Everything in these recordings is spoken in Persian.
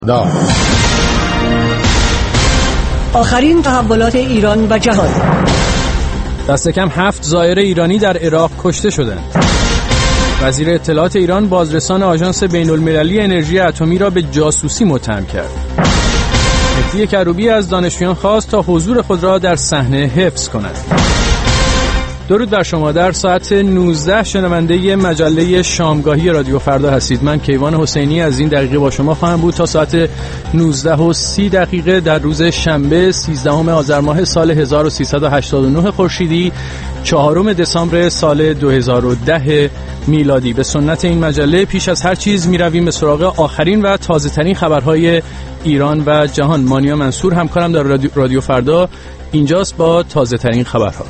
آخرین تحولات ایران و جهان. دست کم 7 زائر ایرانی در عراق کشته شدند. وزیر اطلاعات ایران بازرسان آژانس بین‌المللی انرژی اتمی را به جاسوسی متهم کرد. مهدی کروبی از دانشجویان خواست تا حضور خود را در صحنه حفظ کنند. درود بر شما. در ساعت 19 شنونده مجله شامگاهی رادیو فردا هستید. من کیوان حسینی از این دقیقه با شما خواهم بود تا ساعت 19:30 در روز شنبه 13 آذر ماه سال 1389 خورشیدی 4 دسامبر سال 2010 میلادی. به سنت این مجله پیش از هر چیز میرویم به سراغ آخرین و تازه ترین خبرهای ایران و جهان. مانیا منصور همکارم در رادیو فردا اینجاست با تازه ترین خبرها.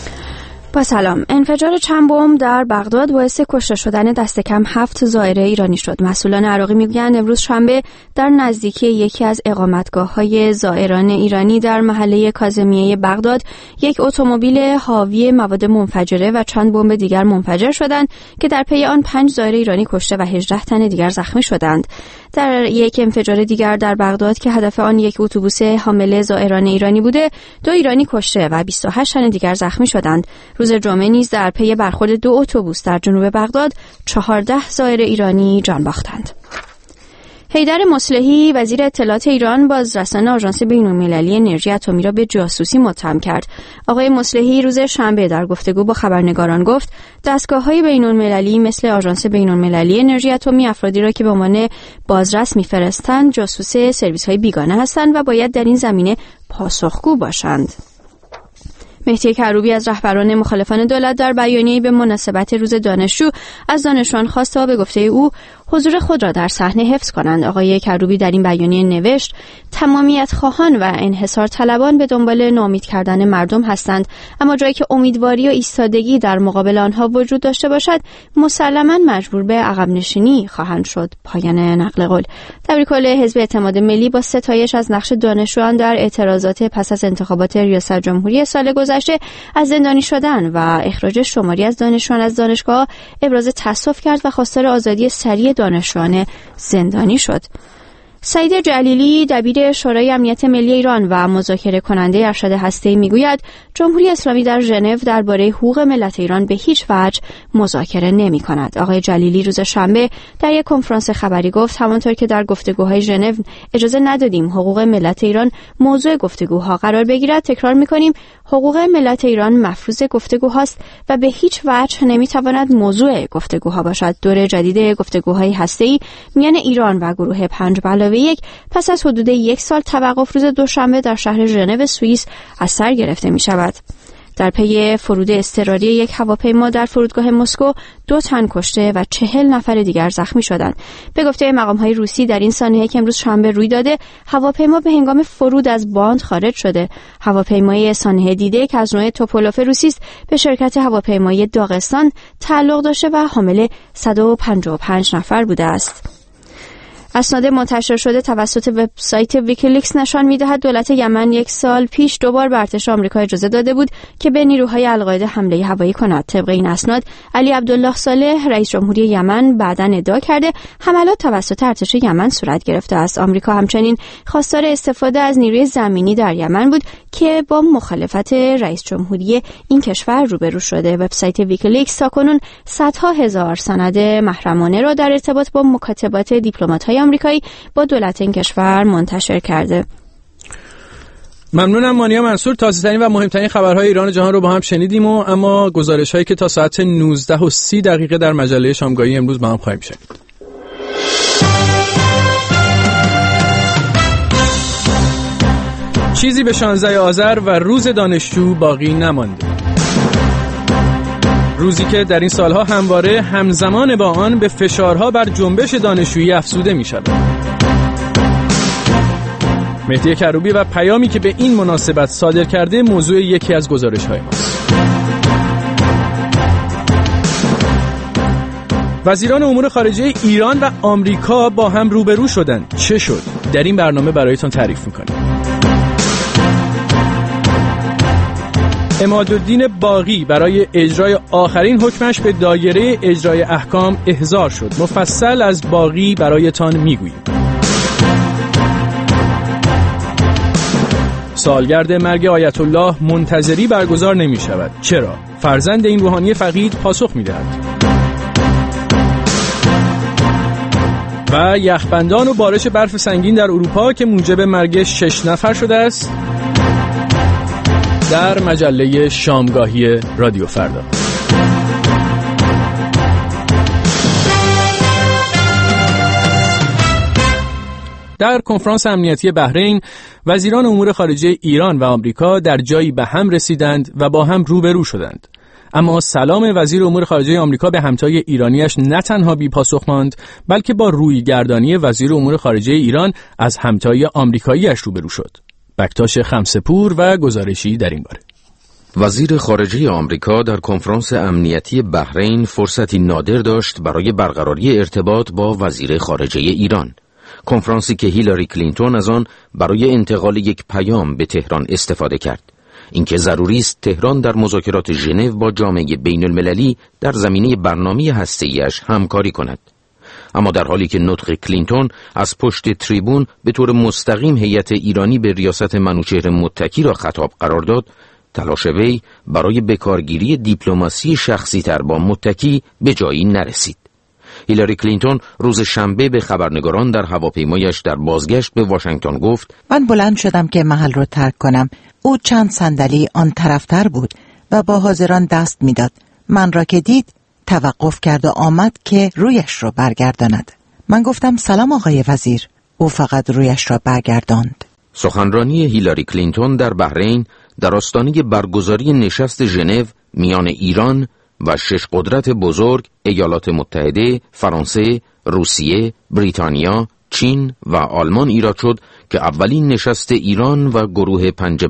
با سلام. انفجار چند بمب در بغداد باعث کشته شدن دست کم 7 زائر ایرانی شد. مسئولان عراقی میگویند امروز شنبه در نزدیکی یکی از اقامتگاه‌های زائران ایرانی در محله کاظمیه بغداد یک اتومبیل حاوی مواد منفجره و چند بمب دیگر منفجر شدند که در پی آن 5 زائر ایرانی کشته و 18 تن دیگر زخمی شدند. در یک انفجار دیگر در بغداد که هدف آن یک اتوبوس حامل زائران ایرانی بوده، 2 ایرانی کشته و 28 تن دیگر زخمی شدند. روز جمعه نیز در پی برخورد 2 اتوبوس در جنوب بغداد 14 زائر ایرانی جان باختند. حیدر مصلحی وزیر اطلاعات ایران بازرسان آژانس بین‌المللی انرژی اتمی را به جاسوسی متهم کرد. آقای مصلحی روز شنبه در گفتگو با خبرنگاران گفت دستگاه‌های بین‌المللی مثل آژانس بین‌المللی انرژی اتمی افرادی را که به عنوان بازرس می‌فرستند جاسوس سرویس‌های بیگانه هستند و باید در این زمینه پاسخگو باشند. مهدی کروبی از رهبران مخالفان دولت در بیانیه‌ای به مناسبت روز دانشجو از دانشجویان خواست تا به گفته او حضور خود را در صحنه حفظ کنند. آقای کروبی در این بیانیه نوشت تمامیت خواهان و انحصار طلبان به دنبال ناامید کردن مردم هستند، اما جایی که امیدواری و ایستادگی در مقابل آنها وجود داشته باشد مسلماً مجبور به عقب نشینی خواهند شد. پایان نقل قول. دبیرکل حزب اعتماد ملی با ستایش از نقش دانشجویان در اعتراضات پس از انتخابات ریاست جمهوری سال گذشته از زندانی شدن و اخراج شماری از دانشجویان از دانشگاه ابراز تأسف کرد و خواستار آزادی سریع دانشجویان زندانی شد. سعید جلیلی دبیر شورای امنیت ملی ایران و مذاکره کننده ارشد هسته‌ای میگوید جمهوری اسلامی در ژنو درباره حقوق ملت ایران به هیچ وجه مذاکره نمی‌کند. آقای جلیلی روز شنبه در یک کنفرانس خبری گفت همانطور که در گفتگوهای ژنو اجازه ندادیم حقوق ملت ایران موضوع گفتگوها قرار بگیرد، تکرار می‌کنیم حقوق ملت ایران مفروض گفتگوهاست و به هیچ وجه نمی‌تواند موضوع گفتگوها باشد. دور جدید گفتگوهای هسته‌ای میان ایران و گروه 5+1 پس از حدود 1 سال توقف روز دوشنبه در شهر ژنو سوئیس از سر گرفته می شود. در پی فرود اضطراری یک هواپیما در فرودگاه مسکو 2 تن کشته و 40 نفر دیگر زخمی شدند. به گفته مقام‌های روسی در این سانحه که امروز شنبه روی داده هواپیما به هنگام فرود از باند خارج شده. هواپیمای سانحه دیده که از نوع توپولوف روسی است به شرکت هواپیمایی داغستان تعلق داشته و حامل 155 نفر بوده است. اسناد منتشر شده توسط وبسایت ویکیلیکس نشان می‌دهد دولت یمن 1 سال پیش 2 بار به ارتش آمریکا اجازه داده بود که به نیروهای القاعده حمله هوایی کند. طبق این اسناد علی عبدالله صالح رئیس جمهوری یمن بعداً ادعا کرده حملات توسط ارتش یمن صورت گرفته است. آمریکا همچنین خواستار استفاده از نیروی زمینی در یمن بود که با مخالفت رئیس جمهوری این کشور روبرو شده. وبسایت ویکیلیکس تاکنون صدها هزار سند محرمانه را در ارتباط با مکاتبات دیپلمات‌های آمریکایی با دولت این کشور منتشر کرده. ممنونم مانیا منصور. تازه‌ترین و مهمترین خبرهای ایران و جهان رو با هم شنیدیم اما گزارش‌هایی که تا ساعت 19:30 در مجله شامگاهی امروز با هم خواهیم شنید. چیزی به 16 آذر و روز دانشجو باقی نمانده. روزی که در این سالها همواره همزمان با آن به فشارها بر جنبش دانشجویی افزوده می شود. مهدی کروبی و پیامی که به این مناسبت صادر کرده موضوع یکی از گزارش‌های ماست. وزیران امور خارجه ایران و آمریکا با هم روبرو شدند. چه شد؟ در این برنامه برایتان تعریف می‌کنیم. عمادالدین باقی برای اجرای آخرین حکمش به دایره اجرای احکام احضار شد. مفصل از باقی برایتان میگوییم. سالگرد مرگ آیت الله منتظری برگزار نمی شود. چرا؟ فرزند این روحانی فقید پاسخ می دهد. و یخبندان و بارش برف سنگین در اروپا که موجب مرگ 6 نفر شده است، در مجله شامگاهی رادیو فردا. در کنفرانس امنیتی بحرین، وزیران امور خارجه ایران و آمریکا در جایی به هم رسیدند و با هم روبرو شدند. اما سلام وزیر امور خارجه آمریکا به همتای ایرانیش نه تنها بی پاسخ ماند، بلکه با رویگردانی وزیر امور خارجه ایران از همتای آمریکاییش روبرو شد. بکتاش خمسه‌پور و گزارشی در این باره. وزیر خارجه آمریکا در کنفرانس امنیتی بحرین فرصتی نادر داشت برای برقراری ارتباط با وزیر خارجه ایران. کنفرانسی که هیلاری کلینتون از آن برای انتقال یک پیام به تهران استفاده کرد. اینکه ضروری است تهران در مذاکرات ژنو با جامعه بین المللی در زمینه برنامه هسته‌ایش همکاری کند. اما در حالی که نطق کلینتون از پشت تریبون به طور مستقیم هیئت ایرانی به ریاست منوچهر متکی را خطاب قرار داد، تلاش وی برای بکارگیری دیپلماسی شخصی تر با متکی به جایی نرسید. هیلاری کلینتون روز شنبه به خبرنگاران در هواپیمایش در بازگشت به واشنگتن گفت: من بلند شدم که محل رو ترک کنم. او چند صندلی آن طرفتر بود و با حاضران دست میداد. من را که دید توقف کرد و آمد که رویش را برگرداند. من گفتم سلام آقای وزیر. او فقط رویش را برگرداند. سخنرانی هیلاری کلینتون در بحرین در آستانه برگزاری نشست ژنو میان ایران و 6 قدرت بزرگ ایالات متحده، فرانسه، روسیه، بریتانیا، چین و آلمان ایراد شد که اولین نشست ایران و گروه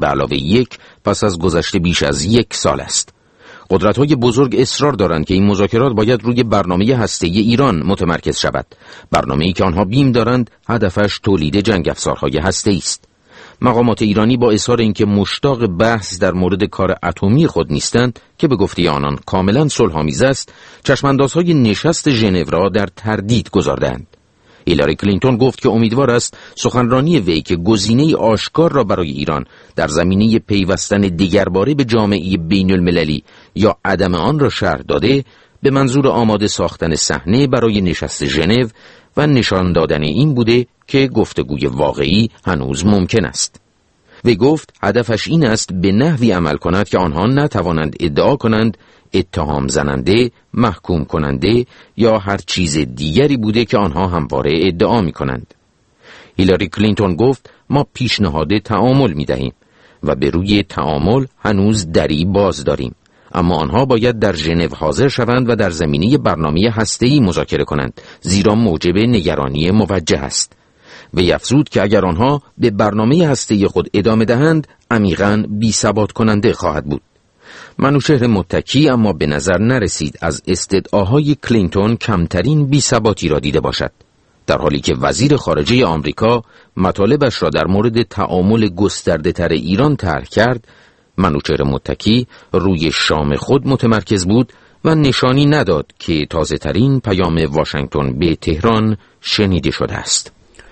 5+1 پس از گذشت بیش از 1 سال است. قدرت‌های بزرگ اصرار دارند که این مذاکرات باید روی برنامه هسته‌ای ایران متمرکز شود. برنامه‌ای که آنها بیم دارند هدفش تولید جنگ افزارهای هسته‌ای است. مقامات ایرانی با اظهار اینکه مشتاق بحث در مورد کار اتمی خود نیستند که به گفته آنان کاملا صلح‌آمیز است، چشماندازهای نشست ژنو را در تردید گذاردند. هیلاری کلینتون گفت که امیدوار است سخنرانی وی که گزینه آشکار را برای ایران در زمینه پیوستن دیگرباره به جامعه بین المللی یا عدم آن را شرح داده، به منظور آماده ساختن صحنه برای نشست ژنو و نشان دادن این بوده که گفتگوی واقعی هنوز ممکن است. وی گفت هدفش این است به نحوی عمل کند که آنها نتوانند ادعا کنند اتهام زننده، محکوم کننده یا هر چیز دیگری بوده که آنها همواره ادعا می کنند. هیلاری کلینتون گفت ما پیشنهاد تعامل می دهیم و به روی تعامل هنوز دری باز داریم، اما آنها باید در ژنو حاضر شوند و در زمینه برنامه هسته‌ای مذاکره کنند، زیرا موجب نگرانی موجه است. وی افزود که اگر آنها به برنامه هسته‌ای خود ادامه دهند، عمیقاً بی‌ثبات کننده خواهد بود. منوچهر متکی اما به نظر نرسید از استدعاهای کلینتون کمترین بی‌ثباتی را دیده باشد. در حالی که وزیر خارجه آمریکا مطالبش را در مورد تعامل گسترده‌تر ایران طرح کرد، منوچهر متکی روی شام خود متمرکز بود و نشانی نداد که تازه‌ترین پیام واشنگتن به تهران شنیده شده است.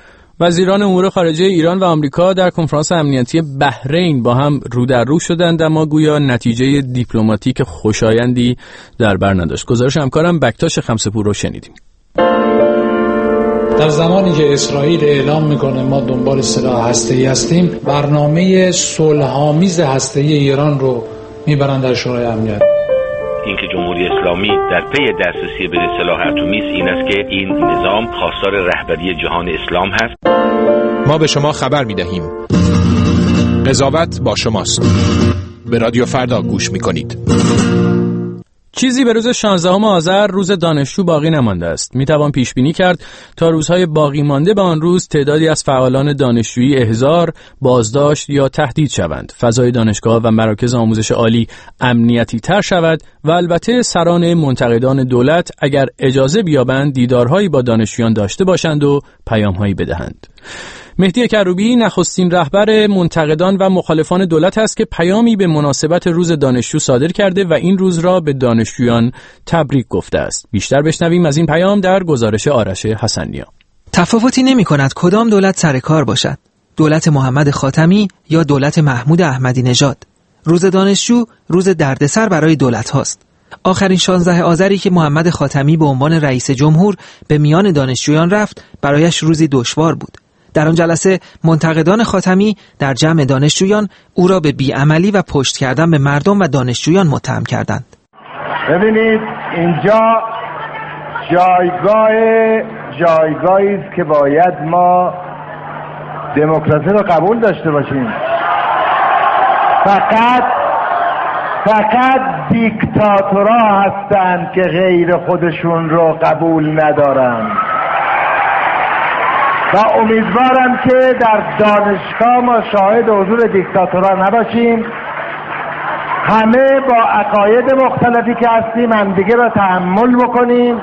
وزیران امور خارجه ایران و آمریکا در کنفرانس امنیتی بحرین با هم رو در رو شدند، اما گویا نتیجه دیپلماتیک خوشایندی در بر نداشت. گزارش همکارم بکتاش خمسه‌پور رو شنیدیم. در زمانی که اسرائیل اعلام میکنه ما دنبال سلاح هسته‌ای هستیم، برنامه صلح‌آمیز هسته‌ای ایران رو میبرن در شورای امنیت. اینکه جمهوری اسلامی در پی دسترسی به سلاح اتمی است این است که این نظام خواستار رهبری جهان اسلام هست. ما به شما خبر میدهیم. قضاوت با شماست. به رادیو فردا گوش میکنید. چیزی به روز 16 آذر روز دانشجو باقی نمانده است. میتوان پیش بینی کرد تا روزهای باقی مانده به آن روز تعدادی از فعالان دانشجویی احضار، بازداشت یا تهدید شوند. فضای دانشگاه و مراکز آموزش عالی امنیتی تر شود و البته سران منتقدان دولت اگر اجازه بیابند دیدارهایی با دانشجویان داشته باشند و پیامهایی بدهند. مهدی کروبی نخستین رهبر منتقدان و مخالفان دولت است که پیامی به مناسبت روز دانشجو صادر کرده و این روز را به دانشجویان تبریک گفته است. بیشتر بشنویم از این پیام در گزارش آرش حسنیا. تفاوتی نمی کند کدام دولت سر کار باشد. دولت محمد خاتمی یا دولت محمود احمدی نژاد. روز دانشجو روز دردسر برای دولت هاست. آخرین 16 آذری که محمد خاتمی به عنوان رئیس جمهور به میان دانشجویان رفت برایش روزی دشوار بود. در آن جلسه منتقدان خاتمی در جمع دانشجویان او را به بیعملی و پشت کردن به مردم و دانشجویان متهم کردند. ببینید اینجا جایگاهی است که باید ما دموکراسی رو قبول داشته باشیم. فقط دیکتاتورها هستند که غیر خودشون رو قبول ندارن و امیدوارم که در دانشگاه ما شاهد حضور دیکتاتورها نباشیم. همه با عقاید مختلفی که هستیم هم دیگه را تحمل بکنیم.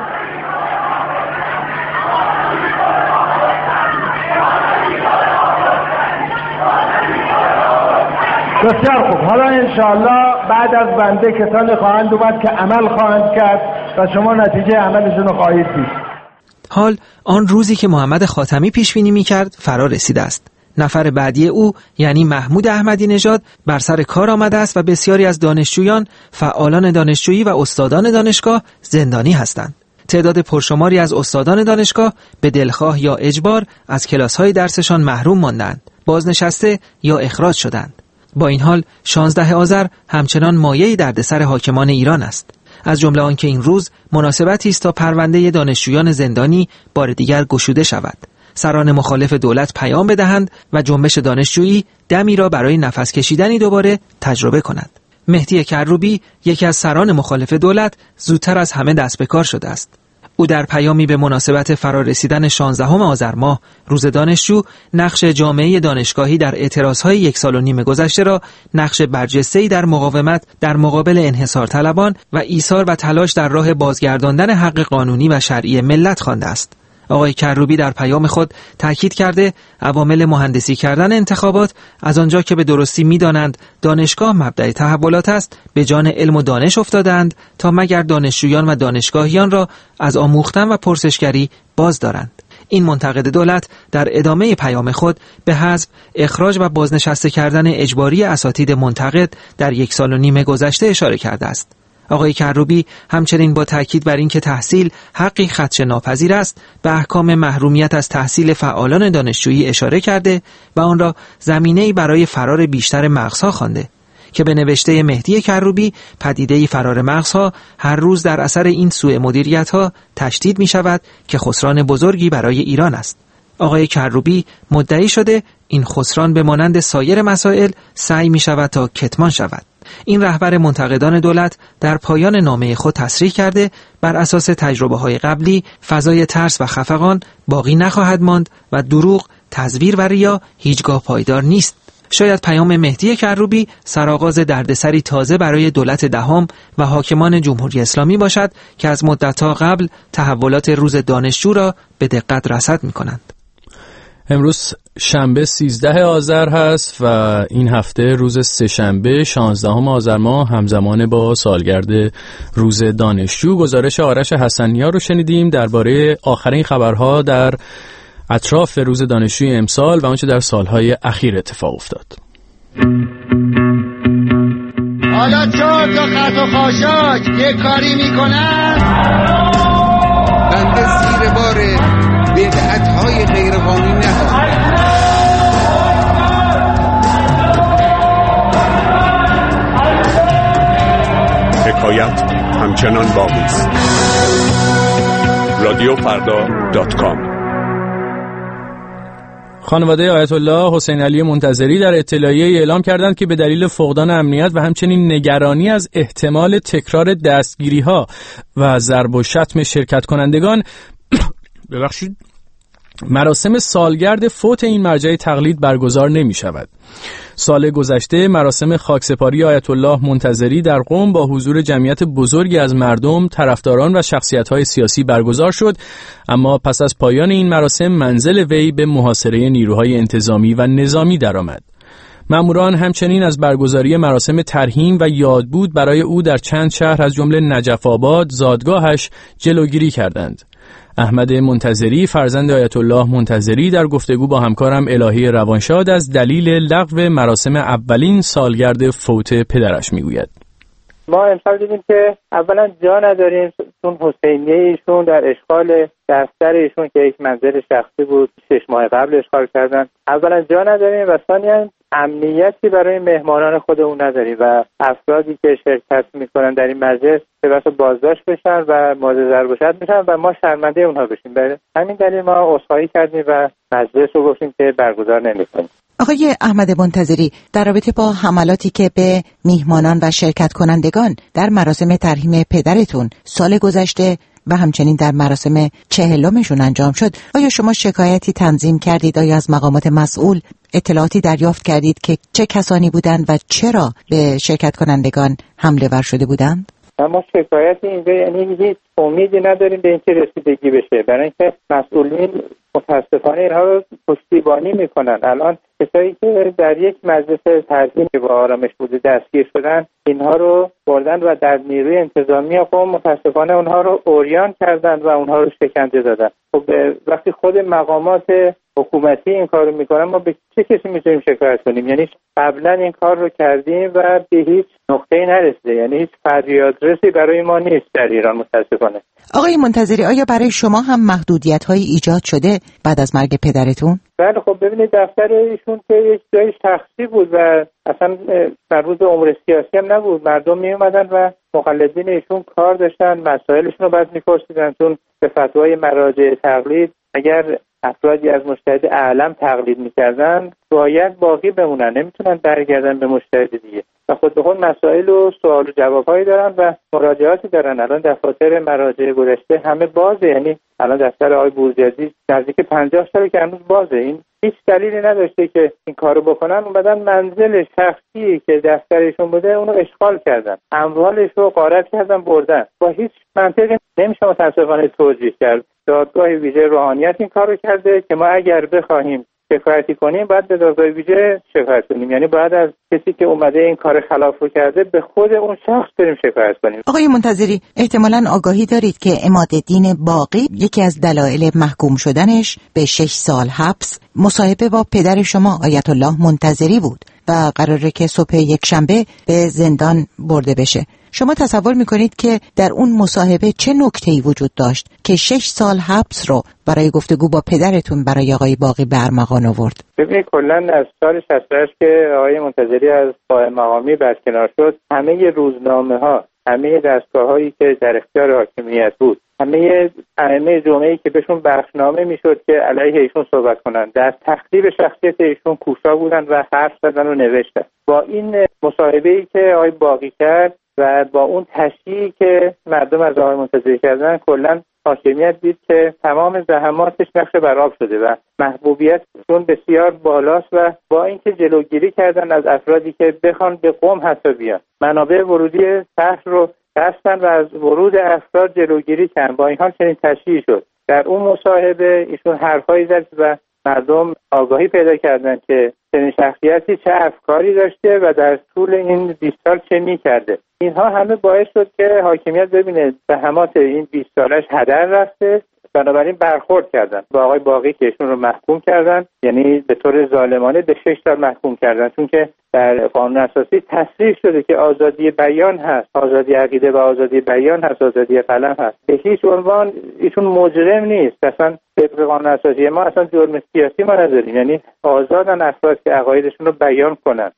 بسیار خوب. حالا انشاءالله بعد از بنده کسانی خواهند اومد که عمل خواهند کرد و شما نتیجه عملشون رو خواهید دید. حال آن روزی که محمد خاتمی پیش بینی می‌کرد فرا رسیده است. نفر بعدی او یعنی محمود احمدی نژاد بر سر کار آمده است و بسیاری از دانشجویان، فعالان دانشجویی و استادان دانشگاه زندانی هستند. تعداد پرشماری از استادان دانشگاه به دلخواه یا اجبار از کلاس‌های درسشان محروم ماندند، بازنشسته یا اخراج شدند. با این حال 16 آذر همچنان مایه‌ای دردسر حاکمان ایران است. از جمله آنکه این روز مناسبتی است تا پرونده دانشجویان زندانی بار دیگر گشوده شود. سران مخالف دولت پیام بدهند و جنبش دانشجویی دمی را برای نفس کشیدنی دوباره تجربه کند. مهدی کروبی یکی از سران مخالف دولت زودتر از همه دست به کار شده است. او در پیامی به مناسبت فرارسیدن 16 آذر ماه روز دانشجو نقش جامعه دانشگاهی در اعتراضهای 1 سال و نیم گذشته را نقش برجسته‌ای در مقاومت در مقابل انحصار طلبان و ایثار و تلاش در راه بازگرداندن حق قانونی و شرعی ملت خوانده است. آقای کروبی در پیام خود تاکید کرده عوامل مهندسی کردن انتخابات از آنجا که به درستی می‌دانند دانشگاه مبدأ تحولات است به جان علم و دانش افتادند تا مگر دانشجویان و دانشگاهیان را از آموختن و پرسشگری باز دارند. این منتقد دولت در ادامه پیام خود به حذف، اخراج و بازنشسته کردن اجباری اساتید منتقد در 1 سال و نیم گذشته اشاره کرده است. آقای کروبی همچنین با تاکید بر اینکه تحصیل حقی خدشه ناپذیر است به احکام محرومیت از تحصیل فعالان دانشجویی اشاره کرده و آن را زمینه‌ای برای فرار بیشتر مغزها خوانده که به نوشته مهدی کروبی پدیده فرار مغزها هر روز در اثر این سوء مدیریت‌ها تشدید می‌شود که خسران بزرگی برای ایران است. آقای کروبی مدعی شده این خسران به مانند سایر مسائل سعی می‌شود تا کتمان شود. این رهبر منتقدان دولت در پایان نامه خود تصریح کرده بر اساس تجربه‌های قبلی فضای ترس و خفقان باقی نخواهد ماند و دروغ، تزویر و ریا هیچگاه پایدار نیست. شاید پیام مهدی کروبی سرآغاز دردسری تازه برای دولت دهم و حاکمان جمهوری اسلامی باشد که از مدت‌ها قبل تحولات روز دانشجو را به دقت رصد می‌کنند. امروز شنبه 13 آذر هست و این هفته روز سه‌شنبه 16 آذر ماه همزمان با سالگرد روز دانشجو. گزارش آرش حسنی‌ها رو شنیدیم درباره آخرین خبرها در اطراف روز دانشجوی امسال و آنچه در سالهای اخیر اتفاق افتاد. حالا 4 تا خط و خاشاک یه کاری میکنن بنده زیر بار بدعت‌های غیرقانونی نخواهد. حکایت همچنان باقی است. رادیوفردا.com. خانواده آیت الله حسین علی منتظری در اطلاعیه اعلام کردند که به دلیل فقدان امنیت و همچنین نگرانی از احتمال تکرار دستگیری‌ها و ضرب و شتم شرکت کنندگان مراسم سالگرد فوت این مرجع تقلید برگزار نمی شود. سال گذشته مراسم خاکسپاری آیت الله منتظری در قم با حضور جمعیت بزرگی از مردم، طرفداران و شخصیت‌های سیاسی برگزار شد، اما پس از پایان این مراسم منزل وی به محاصره نیروهای انتظامی و نظامی درآمد. ماموران همچنین از برگزاری مراسم ترحیم و یادبود برای او در چند شهر از جمله نجف آباد، زادگاهش جلوگیری کردند. احمد منتظری فرزند آیت الله منتظری در گفتگو با همکارم الهی روانشاد از دلیل لغو مراسم اولین سالگرد فوت پدرش میگوید. ما امسال دیدیم که اولا جا نداریم، چون حسینیه ایشون در اشغال دفتر ایشون که یک منزل شخصی بود 6 ماه قبل اشغال کردن، اولا جا نداریم و ثانیاً امنیتی برای مهمانان خودمون نداریم و افرادی که شرکت میکنن در این مجلس به واسه بازداشت بشن و مورد ضرب و شتم بشن و ما شرمنده اونها بشیم. برای همین دلیل ما عذرخواهی کردیم و مجلس رو گفتیم که برگزار نمی‌کنیم. آقای احمد منتظری، در رابطه با حملاتی که به میهمانان و شرکت کنندگان در مراسم ترحیم پدرتون سال گذشته و همچنین در مراسم 40مشون انجام شد، آیا شما شکایتی تنظیم کردید؟ آیا از مقامات مسئول اطلاعاتی دریافت کردید که چه کسانی بودند و چرا به شرکت کنندگان حمله ور شده بودند؟ ما شکایتی اینجا یعنی هیچ امیدی نداریم به اینکه رسیدگی بشه، برای اینکه مسئولین متاسفانه اینها رو پشتیبانی میکنن. الان کسایی که در یک مجلس ترحیم که با آرامش بوده دستگیر شدن، اینها رو بردن و در نیروی انتظامی قوم متاسفانه اونها رو عریان کردن و اونها رو شکنجه دادن. خب وقتی خود مقامات حکومتی این کار رو میکنن، ما به چه کسی میتونیم شکایت کنیم؟ یعنی قبلا این کار رو کردیم و به هیچ نقطه‌ای نرسیده، یعنی هیچ فریادرسی برای ما نیست در ایران متاسفانه. آقای منتظری، آیا برای شما هم محدودیت‌هایی ایجاد شده بعد از مرگ پدرتون؟ بله، خب ببینید دفتر ایشون که یک جای شخصی بود و اصلا مربوط به امور سیاسی هم نبود. مردم می اومدن و مقلدین ایشون کار داشتن، مسائلشون رو بعد می‌پرسیدن. چون به فتوای مراجع تقلید اگر افرادی از مجتهد اعلم تقلید می‌کردن باید باقی بمونن، نمیتونن برگردن به مجتهد دیگه و خود به خود مسائل و سوال و جواب‌هایی دارن و مراجعاتی دارن. الان دفاتر مراجع گذشته همه بازه، یعنی الان دفتر آقای بورجردی نزدیک 50 ساله که هنوز بازه. این هیچ دلیلی نداشته که این کارو بکنن. اومدن منزل شخصی که دفترشون بوده اونو اشغال کردن، اموالش رو غارت کردن بردن. با هیچ منطقی نمیشه متاسفانه توجیه کرد. دادگاه ویژه روحانیت این کارو کرده که ما اگر بخواهیم شکایتی کنیم باید به دادگاه ویژه شکایت کنیم، یعنی باید از کسی که اومده این کار خلاف رو کرده به خود اون شخص بریم شکایت کنیم. آقای منتظری، احتمالاً آگاهی دارید که عمادالدین باقی یکی از دلایل محکوم شدنش به 6 سال حبس مصاحبه با پدر شما آیت الله منتظری بود و قراره که صبح یکشنبه به زندان برده بشه. شما تصور میکنید که در اون مصاحبه چه نکته‌ای وجود داشت که 6 سال حبس رو برای گفتگو با پدرتون برای آقای باقی به ارمغان آورد؟ ببینید کلاً از سال 68 که آقای منتظری از قائم مقامی برکنار شد، همه روزنامه‌ها، همه دستگاه‌هایی که در اختیار حاکمیت بود، همه ائمه جمعه‌ای که بهشون بخشنامه میشد که علیه ایشون صحبت کنن، در تخریب شخصیت ایشون کوشا بودن و حرف زدن و نوشتن. با این مصاحبه‌ای که آقای باقی کرد و با اون تشریحی که مردم از آقای منتظری کردن، کلاً حاکمیت دید که تمام زحماتش نقش برآب شده و محبوبیتشون بسیار بالاست و با اینکه جلوگیری کردن از افرادی که بخوان به قم حتی بیان، منابع ورودی شهر رو بستن و از ورود افراد جلوگیری کردن، با این حال چنین تشریحی شد. در اون مصاحبه ایشون حرفایی زد و مردم آگاهی پیدا کردن که چنین شخصیتی چه افکاری داشته و در طول این 20 سال چه می‌کرده. اینها همه باعث شد که حاکمیت ببینه زحمات این 20 سالش هدر رفته، بنابراین برخورد کردن با آقای باقی که ایشون رو محکوم کردن، یعنی به طور ظالمانه به 6 سال محکوم کردن، چون که در قانون اساسی تصریح شده که آزادی بیان هست، آزادی عقیده و آزادی بیان هست، آزادی قلم هست. به هیچ عنوان ایشون مجرم نیست. اصلا طبق قانون اساسی ما اصلا جرم سیاسی ما نداریم، یعنی آزادن افراد که عقایدشون رو بیان کنن.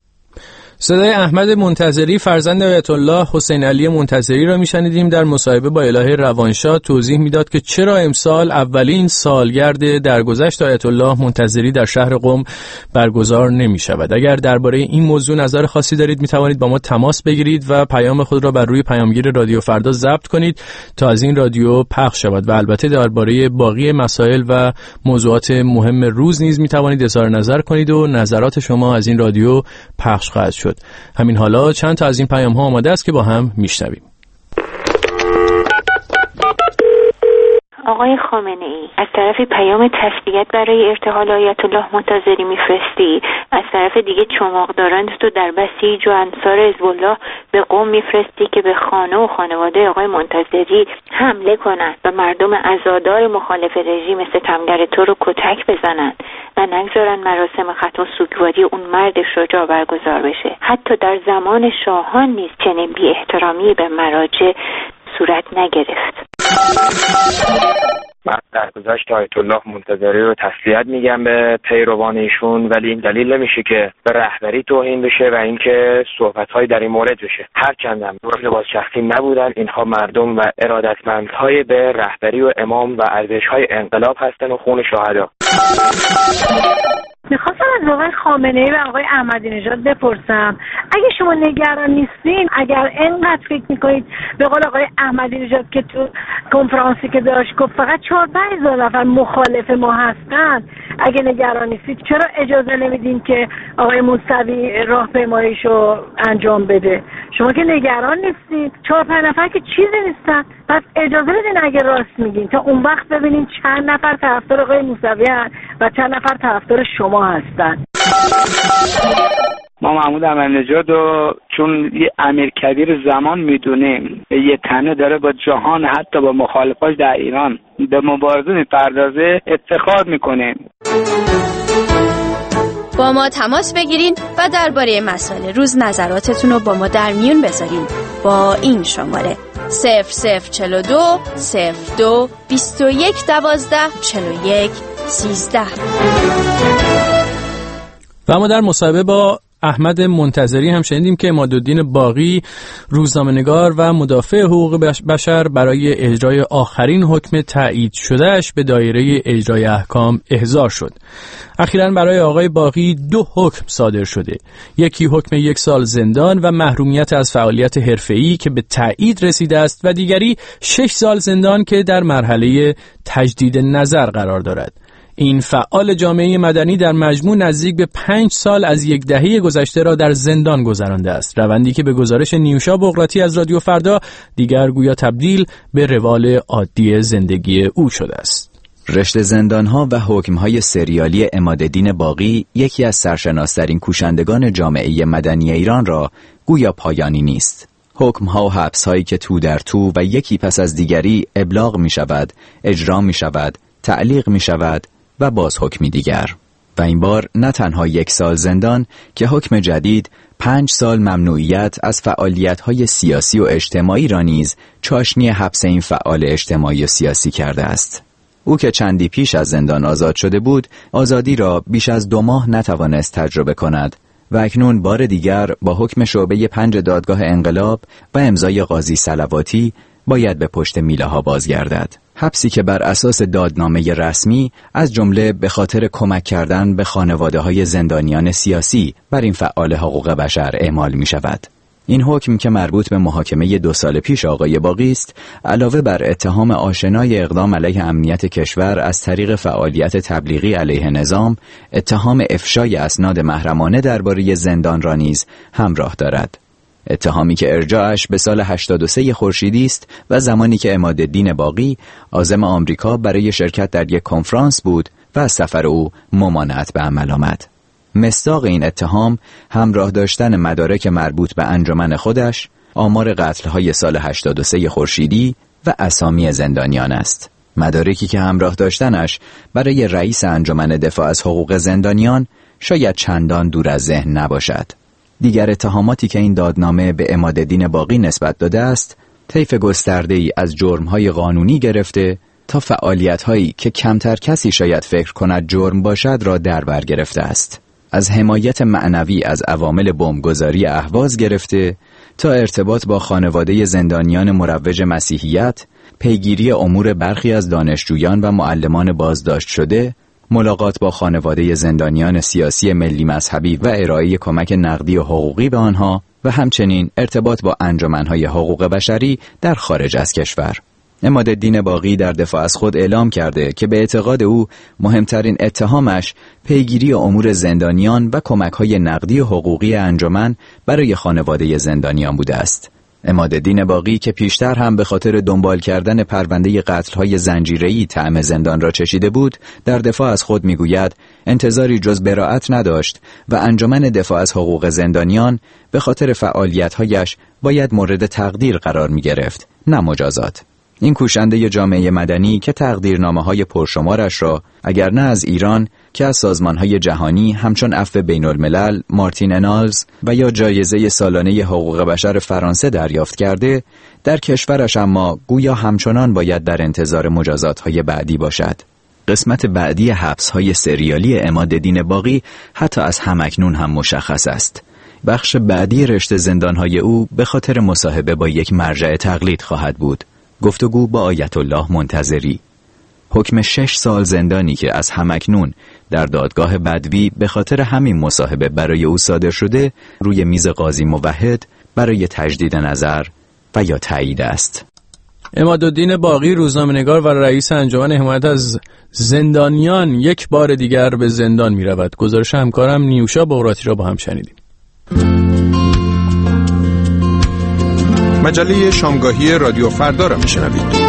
صدای احمد منتظری فرزند آیت الله حسین علی منتظری را میشنیدیم در مصاحبه با الهه روانشاد توضیح میداد که چرا امسال اولین سالگرد درگذشت آیت الله منتظری در شهر قم برگزار نمی شود. اگر درباره این موضوع نظر خاصی دارید می توانید با ما تماس بگیرید و پیام خود را بر روی پیامگیر رادیو فردا ضبط کنید تا از این رادیو پخش شود و البته درباره باقی مسائل و موضوعات مهم روز نیز می توانید اظهار نظر کنید و نظرات شما از این رادیو پخش خواهد شد. همین حالا چند تا از این پیام ها آماده است که با هم میشنویم. آقای خامنه‌ای از طرف پیام تسلیت برای ارتحال آیت الله منتظری میفرستی، از طرف دیگه چماقداران تو در بسیج و انصار حزب الله به قم میفرستی که به خانه و خانواده آقای منتظری حمله کنند و مردم عزادار مخالف رژیم ستمگر تو رو کتک بزنند و نگذارن مراسم ختم سوگواری اون مرد شجاع برگزار بشه. حتی در زمان شاهان نیز چنین بی احترامی به مراجع صورت نگرفت. من در گذشت آیت الله منتظری رو تسلیت میگم به پیروان ایشون، ولی این دلیل نمیشه که به رهبری توهین بشه و اینکه صحبت‌های در این مورد بشه. هرچندم رجل بازشخصی نبودن، اینها مردم و ارادتمندهای به رهبری و امام و ارزش‌های انقلاب هستن و خون شهدا. میخواستم از آقای خامنه‌ای و آقای احمدی نژاد بپرسم، اگه شما نگران نیستین، اگر اینقدر فکر میکنید به قول آقای احمدی نژاد که تو کنفرانسی که داشت گفت فقط 4-5 هزار نفر مخالف ما هستن، اگه نگران نیستید چرا اجازه نمیدین که آقای موسوی راهپیماییشو انجام بده؟ شما که نگران نیستید، 4-5 نفر که چیزی نیستن، پس اجازه بدین اگه راست میگین تا اون وقت ببینین چند نفر طرفدار آقای موسوی هستن و چند نفر طرفدار شما هستن. ما محمود احمدی‌نژاد رو چون یه امیر کبیر زمان میدونیم، یه تنه داره با جهان، حتی با مخالفاش در ایران به مبارزه میپردازه، افتخار میکنیم. با ما تماس بگیرین و درباره مسائل روز نظراتتون رو با ما در میون بذارین با این شماره 0042 02 21 12 41 13. و ما در مصاحبه با احمد منتظری هم شنیدیم که عمادالدین باقی، روزنامه‌نگار و مدافع حقوق بشر، برای اجرای آخرین حکم تایید شدهش به دایره اجرای احکام احضار شد. اخیراً برای آقای باقی 2 حکم صادر شده. یکی حکم 1 سال زندان و محرومیت از فعالیت حرفه‌ای که به تایید رسیده است و دیگری 6 سال زندان که در مرحله تجدید نظر قرار دارد. این فعال جامعه مدنی در مجموع نزدیک به 5 سال از 10 دهه گذشته را در زندان گذرانده است، روندی که به گزارش نیوشا بغراتی از رادیو فردا دیگر گویا تبدیل به روال عادی زندگی او شده است. رشته زندانها و حکمهای سریالی عمادالدین باقی، یکی از سرشناس‌ترین کوشندگان جامعه مدنی ایران، را گویا پایانی نیست. حکمها و حبسهایی که تو در تو و یکی پس از دیگری ابلاغ می شود، اجرا می شود، تعلیق می شود و باز حکمی دیگر. و این بار نه تنها 1 سال زندان که حکم جدید 5 سال ممنوعیت از فعالیت‌های سیاسی و اجتماعی را نیز چاشنی حبس این فعال اجتماعی و سیاسی کرده است. او که چندی پیش از زندان آزاد شده بود، آزادی را بیش از 2 ماه نتوانست تجربه کند و اکنون بار دیگر با حکم شعبه 5 دادگاه انقلاب و امضای قاضی صلواتی باید به پشت میله ها بازگردد. حبسی که بر اساس دادنامه رسمی از جمله به خاطر کمک کردن به خانواده‌های زندانیان سیاسی بر این فعال حقوق بشر اعمال می شود. این حکم که مربوط به محاکمه 2 سال پیش آقای باقی است، علاوه بر اتهام آشنای اقدام علیه امنیت کشور از طریق فعالیت تبلیغی علیه نظام، اتهام افشای اسناد محرمانه درباره زندان را نیز همراه دارد. اتهامی که ارجاعش به سال 83 خورشیدی است و زمانی که عمادالدین باقی عازم آمریکا برای شرکت در یک کنفرانس بود و از سفر او ممانعت به عمل آمد. مصداق این اتهام همراه داشتن مدارک مربوط به انجمن خودش، آمار قتل‌های سال 83 خورشیدی و اسامی زندانیان است. مدارکی که همراه داشتنش برای رئیس انجمن دفاع از حقوق زندانیان شاید چندان دور از ذهن نباشد. دیگر اتهاماتی که این دادنامه به عمادالدین باقی نسبت داده است، طیف گسترده‌ای از جرم‌های قانونی گرفته تا فعالیت‌هایی که کمتر کسی شاید فکر کند جرم باشد را در بر گرفته است. از حمایت معنوی از عوامل بمبگذاری اهواز گرفته تا ارتباط با خانواده زندانیان مروج مسیحیت، پیگیری امور برخی از دانشجویان و معلمان بازداشت شده، ملاقات با خانواده زندانیان سیاسی ملی مذهبی و ارائه کمک نقدی و حقوقی به آنها و همچنین ارتباط با انجمن‌های حقوق بشری در خارج از کشور. عمادالدین باقی در دفاع از خود اعلام کرده که به اعتقاد او مهمترین اتهامش پیگیری امور زندانیان و کمک‌های نقدی و حقوقی انجمن برای خانواده زندانیان بوده است. عمادالدین باقی که پیشتر هم به خاطر دنبال کردن پرونده قتل‌های زنجیره‌ای طعم زندان را چشیده بود، در دفاع از خود می‌گوید انتظاری جز براءت نداشت و انجمن دفاع از حقوق زندانیان به خاطر فعالیت‌هایش باید مورد تقدیر قرار می‌گرفت، نه مجازات. این کوشنده جامعه مدنی که تقدیرنامه‌های پرشمارش را اگر نه از ایران که از سازمان‌های جهانی همچون عفو بین‌الملل، مارتین انالز و یا جایزه سالانه حقوق بشر فرانسه دریافت کرده، در کشورش اما گویا همچنان باید در انتظار مجازات‌های بعدی باشد. قسمت بعدی حبس‌های سریالی عمادالدین باقی حتی از همکنون هم مشخص است. بخش بعدی رشته زندان‌های او به خاطر مصاحبه با یک مرجع تقلید خواهد بود. گفتگو با آیت الله منتظری. حکم 6 سال زندانی که از همکنون در دادگاه بدوی به خاطر همین مصاحبه برای او صادر شده، روی میز قاضی موحد برای تجدید نظر و یا تایید است. عمادالدین باقی، روزنامه‌نگار و رئیس انجمن حمایت از زندانیان، یک بار دیگر به زندان می رود. گزارش همکارم نیوشا بغراتی را با هم شنیدیم. مجله شامگاهی رادیو فردا را میشنوید.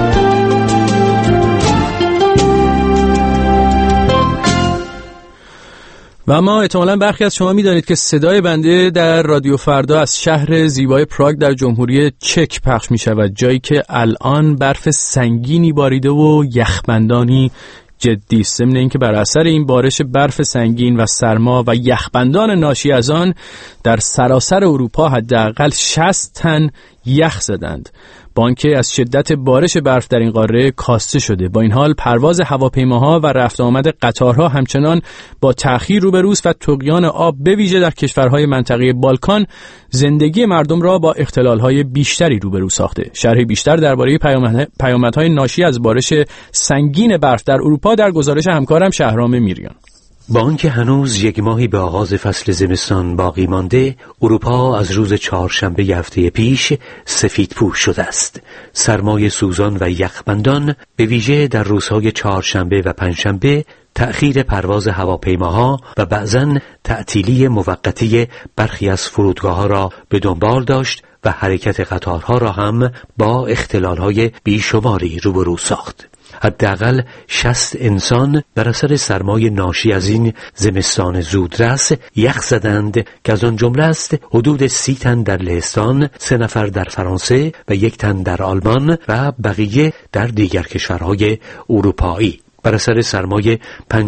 و اما احتمالاً برخی از شما می‌دانید که صدای بنده در رادیو فردا از شهر زیبای پراگ در جمهوری چک پخش می‌شود، جایی که الان برف سنگینی باریده و یخبندانی جدی است. ضمن اینکه بر اثر این بارش برف سنگین و سرما و یخبندان ناشی از آن در سراسر اروپا حداقل 60 تن یخ زدند، با آنکه از شدت بارش برف در این قاره کاسته شده. با این حال پرواز هواپیماها و رفت آمد قطارها همچنان با تأخیر روبروست و طغیان آب به ویژه در کشورهای منطقه بالکان زندگی مردم را با اختلالهای بیشتری روبرو ساخته. شرح بیشتر درباره پیامدهای ناشی از بارش سنگین برف در اروپا در گزارش همکارم شهرام میریان. با آنکه هنوز یک ماهی به آغاز فصل زمستان باقی مانده، اروپا از روز چهارشنبه هفته پیش سفیدپوش شده است. سرمای سوزان و یخبندان به ویژه در روزهای چهارشنبه و پنجشنبه تأخیر پرواز هواپیماها و بعضاً تعطیلی موقتی برخی از فرودگاه‌ها را به دنبال داشت و حرکت قطارها را هم با اختلال‌های بیشماری روبرو ساخت. حداقل 60 انسان بر اثر سرمای ناشی از این زمستان زودرس یخ زدند که از آن جمله است حدود 30 تن در لهستان، 3 نفر در فرانسه و 1 تن در آلمان و بقیه در دیگر کشورهای اروپایی. بر اثر سرمای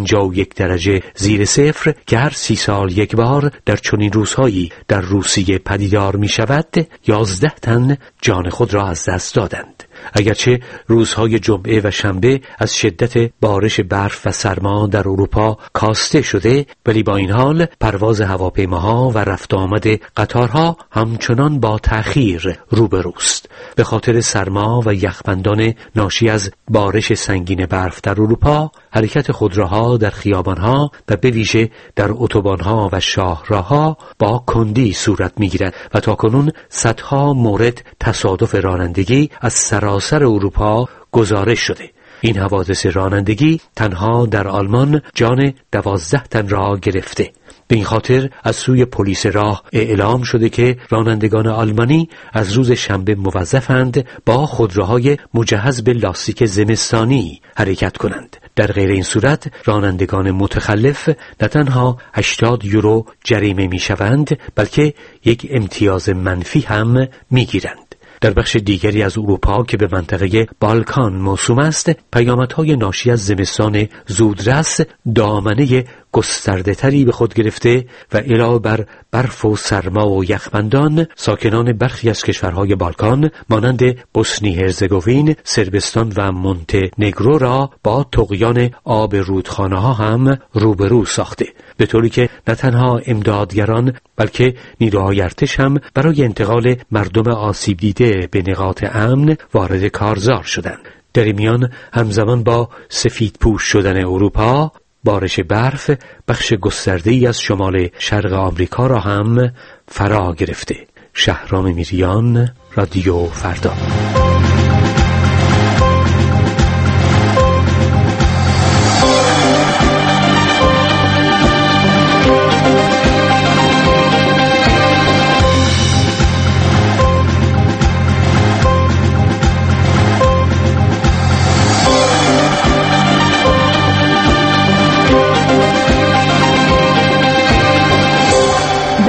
51 درجه زیر صفر که هر 30 سال یک بار در چنین روزهایی در روسیه پدیدار می شود، 11 تن جان خود را از دست دادند. اگرچه روزهای جمعه و شنبه از شدت بارش برف و سرما در اروپا کاسته شده، ولی با این حال پرواز هواپیماها و رفت آمد قطارها همچنان با تأخیر روبروست. به خاطر سرما و یخبندان ناشی از بارش سنگین برف در اروپا، حرکت خودروها در خیابانها و به ویژه در اتوبانها و شاهراهها با کندی صورت می‌گیرد و تاکنون صدها مورد تصادف رانندگی از سراسر اروپا گزارش شده. این حوادث رانندگی تنها در آلمان جان 12 تن را گرفته. به این خاطر از سوی پلیس راه اعلام شده که رانندگان آلمانی از روز شنبه موظفند با خودروهای مجهز به لاستیک زمستانی حرکت کنند. در غیر این صورت رانندگان متخلف نه تنها 80 یورو جریمه می شوند، بلکه یک امتیاز منفی هم می گیرند. در بخش دیگری از اروپا که به منطقه بالکان موسوم است، پیامدهای ناشی از زمستان زودرس دامنه گسترده تری به خود گرفته و علاوه بر برف و سرما و یخبندان، ساکنان برخی از کشورهای بالکان مانند بوسنی هرزگوین، صربستان و مونتهنگرو را با طغیان آب رودخانه ها هم روبرو ساخته، به طوری که نه تنها امدادگران بلکه نیروهای ارتش هم برای انتقال مردم آسیب دیده به نقاط امن وارد کارزار شدند. در این میان همزمان با سفید پوش شدن اروپا، بارش برف بخش گسترده‌ای از شمال شرق آمریکا را هم فرا گرفته. شهرام میریان، رادیو فردا.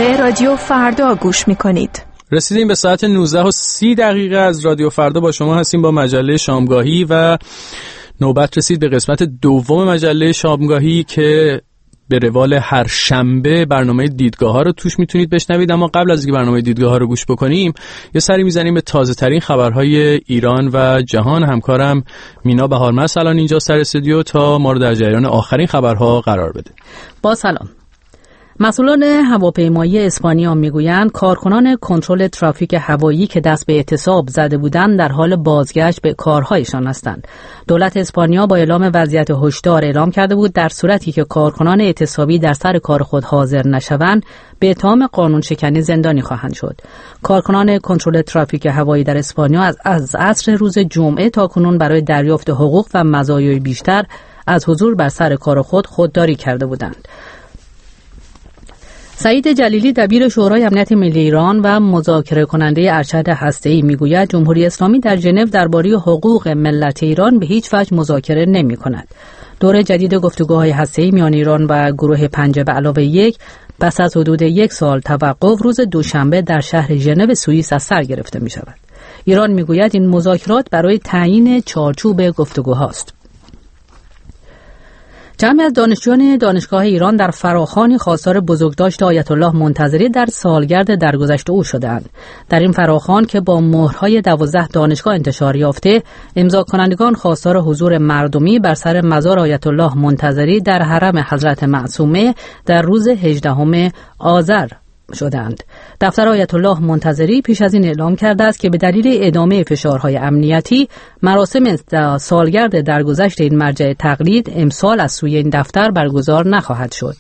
به رادیو فردا گوش میکنید. رسیدیم به ساعت 19:30 از رادیو فردا. با شما هستیم با مجله شامگاهی و نوبت رسید به قسمت دوم مجله شامگاهی که به روال هر شنبه برنامه دیدگاه ها رو توش میتونید بشنوید. اما قبل از اینکه برنامه دیدگاه ها رو گوش بکنیم یه سری میزنیم به تازه ترین خبرهای ایران و جهان. همکارم مینا بهارمست الان اینجا سر استودیو تا ما رو در جریان آخرین خبرها قرار بده. با سلام. مسئولان هواپیمایی اسپانیا میگویند کارکنان کنترل ترافیک هوایی که دست به اعتصاب زده بودند در حال بازگشت به کارهایشان هستند. دولت اسپانیا با اعلام وضعیت هشدار اعلام کرده بود در صورتی که کارکنان اعتصابی در سر کار خود حاضر نشوند به اتهام قانون شکنی زندانی خواهند شد. کارکنان کنترل ترافیک هوایی در اسپانیا از عصر روز جمعه تا کنون برای دریافت حقوق و مزایای بیشتر از حضور بر سر کار خود خودداری کرده بودند. سعید جلیلی دبیر شورای امنیت ملی ایران و مذاکره کننده ارشد هسته‌ای میگوید جمهوری اسلامی در ژنو درباره حقوق ملت ایران به هیچ وجه مذاکره نمی‌کند. دوره جدید گفتگوهای هسته‌ای میان ایران و گروه 5+1 پس از حدود 1 سال توقف روز دوشنبه در شهر ژنو سوئیس از سر گرفته می‌شود. ایران میگوید این مذاکرات برای تعیین چارچوب گفتگوهاست. جمعی از دانشجویان دانشگاه ایران در فراخوانی خواستار بزرگداشت آیت الله منتظری در سالگرد درگذشت او شدند. در این فراخوان که با مهرهای 12 دانشگاه انتشار یافته، امضا کنندگان خواستار حضور مردمی بر سر مزار آیت الله منتظری در حرم حضرت معصومه در روز 18 آذر شدند. دفتر آیت الله منتظری پیش از این اعلام کرده است که به دلیل ادامه فشارهای امنیتی مراسم سالگرد درگذشت این مرجع تقلید امسال از سوی این دفتر برگزار نخواهد شد.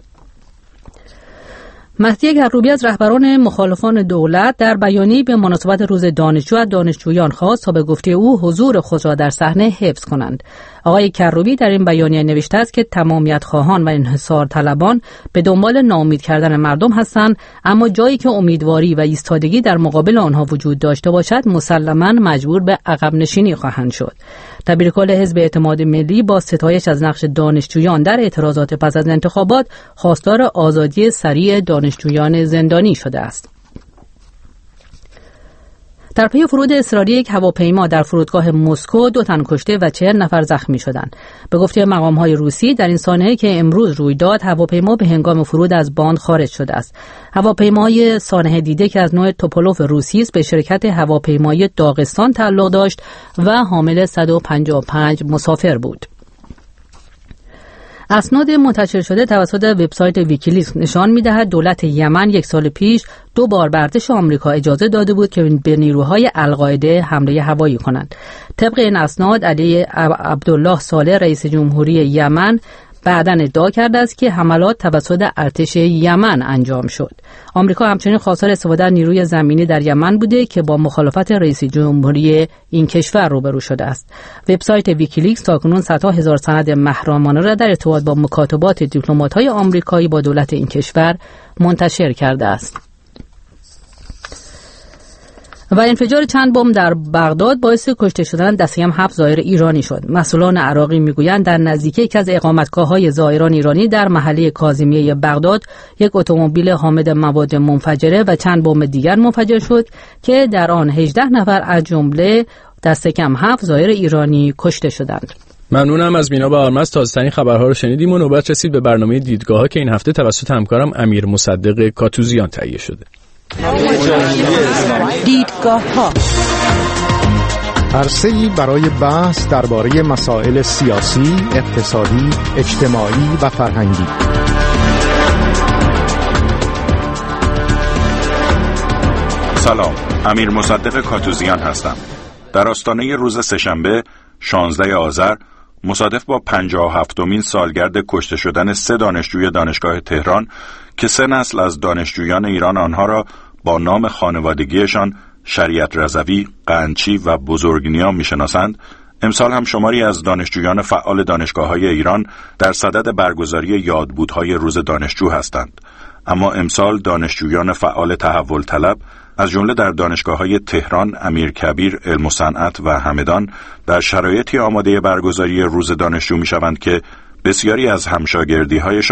مهدی کروبی از رهبران مخالفان دولت در بیانیه‌ای به مناسبت روز دانشجو از دانشجویان خواست تا به گفته او حضور خود را در صحنه حفظ کنند. آقای کروبی در این بیانیه نوشته است که تمامیت خواهان و انحصار طلبان به دنبال ناامید کردن مردم هستند، اما جایی که امیدواری و ایستادگی در مقابل آنها وجود داشته باشد مسلماً مجبور به عقب نشینی خواهند شد. دبیرکل حزب اعتماد ملی با ستایش از نقش دانشجویان در اعتراضات پس از انتخابات خواستار آزادی سریع دانشجویان زندانی شده است. در پی فرود اسرائیلی یک هواپیما در فرودگاه مسکو 2 تن کشته و 40 نفر زخمی شدند. به گفته مقام‌های روسی در این سانحه که امروز روی داد هواپیما به هنگام فرود از باند خارج شده است. هواپیمای سانحه دیده که از نوع توپولوف روسی است به شرکت هواپیمایی داغستان تعلق داشت و حامل 155 مسافر بود. اسناد منتشر شده توسط وبسایت ویکیلیکس نشان می‌دهد دولت یمن 1 سال پیش 2 بار به ارتش آمریکا اجازه داده بود که به نیروهای القاعده حمله هوایی کنند. طبق این اسناد علی عبدالله صالح رئیس جمهوری یمن بعداً ادعا کرده است که حملات توسط ارتش یمن انجام شد. آمریکا همچنین خواستار استفاده از نیروی زمینی در یمن بوده که با مخالفت رئیس جمهوری این کشور روبرو شده است. وبسایت ویکیلیکس تاکنون صدها هزار سند محرمانه را در ارتباط با مکاتبات دیپلمات‌های آمریکایی با دولت این کشور منتشر کرده است. و انفجار چند بمب در بغداد باعث کشته شدن دسته کم 7 زائر ایرانی شد. مسئولان عراقی میگویند در نزدیکی یکی از اقامتگاه‌های زائران ایرانی در محله کاظمیه بغداد یک اتومبیل حامل مواد منفجره و چند بمب دیگر منفجر شد که در آن 18 نفر از جمله دسته کم 7 زائر ایرانی کشته شدند. ممنونم از مینا بهارمست. تازه‌ترین خبرها رو شنیدیم و نوبت رسید به برنامه دیدگاه‌ها که این هفته توسط همکارم امیر مصدق کاتوزیان تهیه شده. دیدگاه‌ها عرصه‌ای برای بحث درباره مسائل سیاسی، اقتصادی، اجتماعی و فرهنگی. سلام، امیر مصدق کاتوزیان هستم. در آستانه روز سه‌شنبه 16 آذر مصادف با 57مین سالگرد کشته شدن 3 دانشجوی دانشگاه تهران که 3 نسل از دانشجویان ایران آنها را با نام خانوادگیشان شریعت رضوی، قنچی و بزرگنیا میشناسند، امسال هم شماری از دانشجویان فعال دانشگاه‌های ایران در صدد برگزاری یادبودهای روز دانشجو هستند. اما امسال دانشجویان فعال تحول طلب از جمله در دانشگاه‌های تهران، امیرکبیر، علم و صنعت و همدان در شرایطی آماده برگزاری روز دانشجو می‌شوند که بسیاری از همشاگردی‌هایشان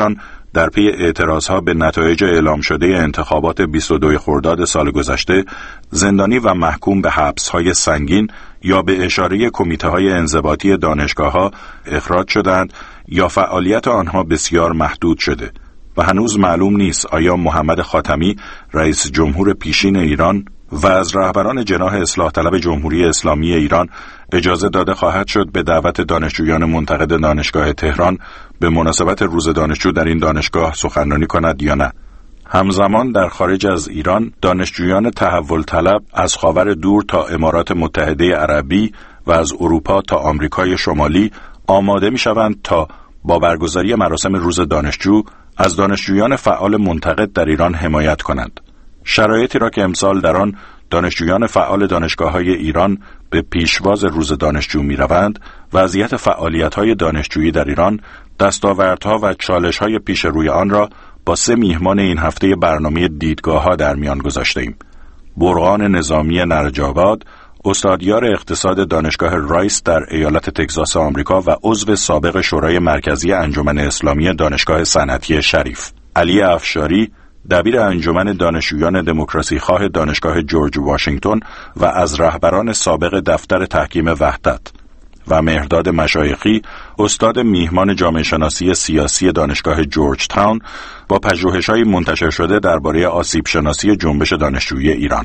در پی اعتراضها به نتایج اعلام شده انتخابات 22 خرداد سال گذشته زندانی و محکوم به حبس‌های سنگین یا به اشاره کمیته‌های انضباطی دانشگاه‌ها اخراج شدند یا فعالیت آنها بسیار محدود شده و هنوز معلوم نیست آیا محمد خاتمی رئیس جمهور پیشین ایران و از رهبران جناح اصلاح طلب جمهوری اسلامی ایران اجازه داده خواهد شد به دعوت دانشجویان منتقد دانشگاه تهران به مناسبت روز دانشجو در این دانشگاه سخنرانی کند یا نه. همزمان در خارج از ایران دانشجویان تحول طلب از خاور دور تا امارات متحده عربی و از اروپا تا آمریکای شمالی آماده می‌شوند تا با برگزاری مراسم روز دانشجو از دانشجویان فعال منتقد در ایران حمایت کنند. شرایطی را که امسال در آن دانشجویان فعال دانشگاه‌های ایران به پیشواز روز دانشجو می‌روند، وضعیت فعالیت‌های دانشجویی در ایران، دستاوردها و چالش‌های پیش روی آن را با 3 میهمان این هفته برنامه دیدگاه‌ها در میان گذاشتیم. برهان نظامی نرج‌آباد، استادیار اقتصاد دانشگاه رایس در ایالت تگزاس آمریکا و عضو سابق شورای مرکزی انجمن اسلامی دانشگاه صنعتی شریف، علی افشاری، دبیر انجمن دانشجویان دموکراسی خواه دانشگاه جورج واشنگتن و از رهبران سابق دفتر تحکیم وحدت، و مهرداد مشایخی، استاد میهمان جامعه شناسی سیاسی دانشگاه جورج تاون، با پژوهش‌های منتشر شده درباره آسیب شناسی جنبش دانشجویی ایران.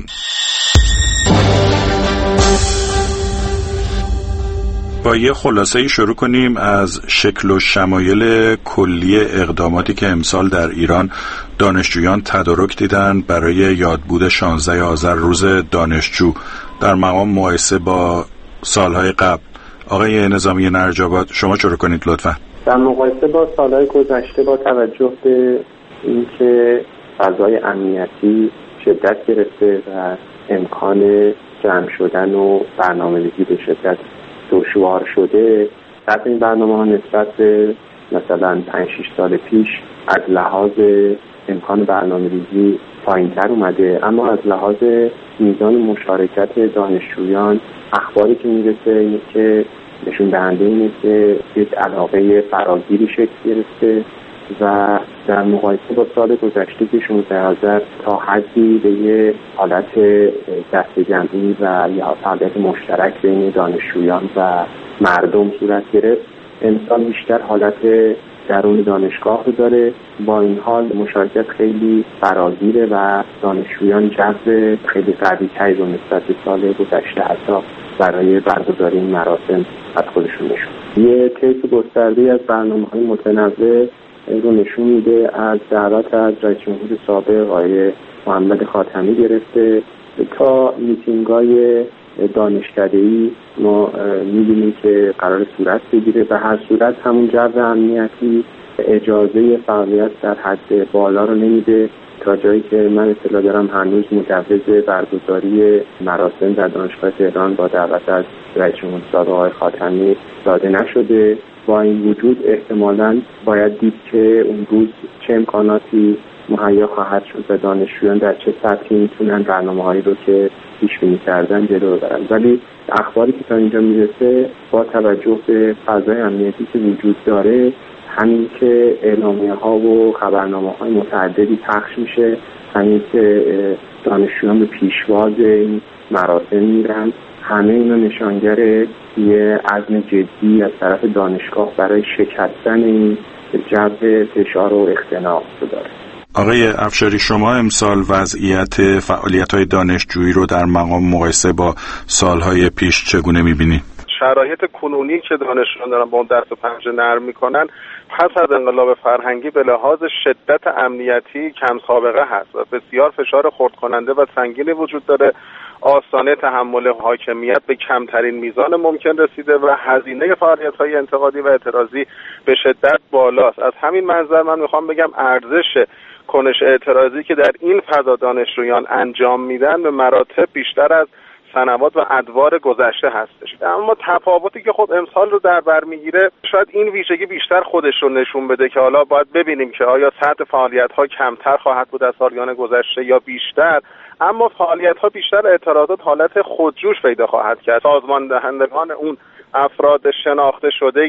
با یه خلاصه‌ای شروع کنیم از شکل و شمایل کلی اقداماتی که امسال در ایران دانشجویان تدارک دیدن برای یادبود 16 آذر روز دانشجو در مقام مقایسه با سالهای قبل. آقای نظامی نرج‌آباد، شما شروع کنید لطفاً. در مقایسه با سالهای گذشته با توجه به اینکه فضای امنیتی شدت گرفته و امکان جمع شدن و برنامه‌ریزی به شدت دشوار شده، در این برنامه ها نسبت به مثلا 5-6 سال پیش از لحاظ امکان برنامه‌ریزی پایین‌تر اومده، اما از لحاظ میزان مشارکت دانشجویان اخباری که میرسه اینه که نشون دهنده اینه که یک علاقه فراگیری شکل گرفته و در مقایسه با سال گذشته که 16 آذر تا حدی به یه حالت دست جمعی و یه فعالیت مشترک بین دانشجویان و مردم صورت گرفت، امسال بیشتر حالت درون دانشگاه رو داره. با این حال مشارکت خیلی فراگیره و دانشجویان جذب خیلی قوی‌تری رو نسبت به سال گذشته حتی برای برگزاری این مراسم از خودشون نشون. یه طیف گسترده‌ای از برنامه‌های متنوع رو نشون میده، از دعوت از رئیس جمهور سابق آقای محمد خاتمی گرفته تا میتینگ‌های دانشکده‌ای ما می‌بینیم که قرار صورت بگیره. به هر صورت همون جو امنیتی اجازه فعالیت در حد بالا رو نمیده. تا جایی که من اطلاع دارم هنوز مجوز برگزاری مراسم در دانشگاه تهران با دعوت از رئیس جمهور سابق آقای خاتمی داده نشده. با این وجود احتمالاً باید دید که اون روز چه امکاناتی مهیا خواهد شد و دانشجویان در چه سطحی میتونن برنامه‌هایی رو که پیش بینی کردن جلو ببرن. ولی اخباری که تا اینجا میرسه با توجه به فضای امنیتی که وجود داره، همین که اعلامیه‌ها و خبرنامه‌های متعددی پخش میشه، همین که دانشجویان به پیشواز این مراسم میرن، همه اینا نشانگر یه عزم جدی از طرف دانشگاه برای شکستن این جو فشار و اختناق رو داره. آقای افشاری، شما امسال وضعیت فعالیت‌های دانشجویی رو در مقام مقایسه با سالهای پیش چگونه می‌بینید؟ شرایط کنونی که دانشجویان دارن با اون دست و پنجه نرم میکنن پس از انقلاب فرهنگی به لحاظ شدت امنیتی کم سابقه هست و بسیار فشار خرد کننده و سنگینی وجود داره. آستانه تحمل حاکمیت به کمترین میزان ممکن رسیده و هزینه فعالیت‌های انتقادی و اعتراضی به شدت بالاست. از همین منظر من میخوام بگم ارزش کنش اعتراضی که در این فضا دانشجویان انجام میدن به مراتب بیشتر از سنوات و ادوار گذشته هستش. اما تفاوتی که خب امسال رو در بر میگیره شاید این ویژگی بیشتر خودش رو نشون بده که حالا باید ببینیم که آیا سطح فعالیت‌ها کمتر خواهد بود از سالیان گذشته یا بیشتر، اما فعالیت‌ها بیشتر اعتراضات حالت خودجوش پیدا خواهد کرد. سازمان دهندگان اون افراد شناخته شده‌ای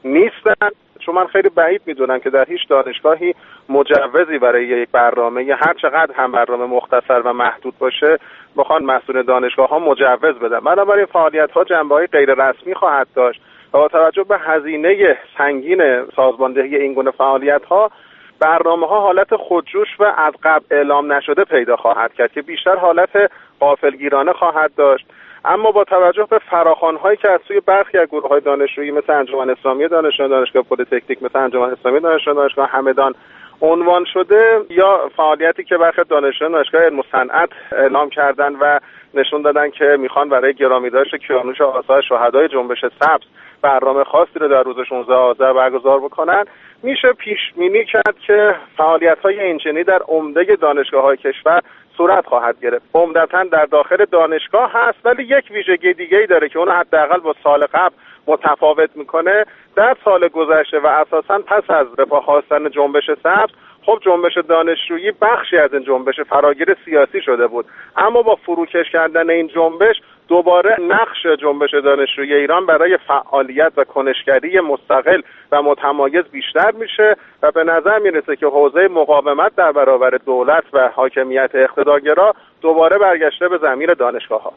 نیستن، چون من خیلی بعید میدونم که در هیچ دانشگاهی مجوزی برای یک برنامه هر چقدر هم برنامه مختصر و محدود باشه بخوان مسئول دانشگاه‌ها مجوز بدن. بنابراین فعالیت‌ها جنبه‌های غیر رسمی خواهد داشت و با توجه به هزینه سنگین سازماندهی این گونه فعالیت‌ها برنامه‌ها حالت خودجوش و از قبل اعلام نشده پیدا خواهد کرد که بیشتر حالت غافلگیرانه خواهد داشت. اما با توجه به فراخوان‌هایی که از سوی برخی از گروه‌های دانشجویی مثل انجمن اسلامی دانشجویان دانشگاه پلی‌تکنیک، مثل انجمن اسلامی دانشجویان دانشگاه همدان عنوان شده، یا فعالیتی که برخی دانشجویان دانشگاه علم و صنعت اعلام کردن و نشون دادن که میخوان برای گرامیداشت کیانوش آثار شهدای جنبش سبز برنامه خاصی رو در روز 16 آذر برگزار بکنن، میشه پیش بینی کرد که فعالیت‌های اینچنینی در عمده دانشگاه‌های کشور صورت خواهد گرفت. عمدتاً در داخل دانشگاه هست، ولی یک ویژگی دیگه‌ای داره که اون حداقل با سال قبل متفاوت میکنه. در سال گذشته و اساساً پس از رفاه خواستن جنبش سبز، خب جنبش دانشجویی بخشی از این جنبش فراگیر سیاسی شده بود، اما با فروکش کردن این جنبش دوباره نقش جنبش دانشجویی ایران برای فعالیت و کنشگری مستقل و متمایز بیشتر میشه و به نظر میرسه که حوزه مقاومت در برابر دولت و حاکمیت اقتدارگرا دوباره برگشته به ضمیر دانشگاه‌ها.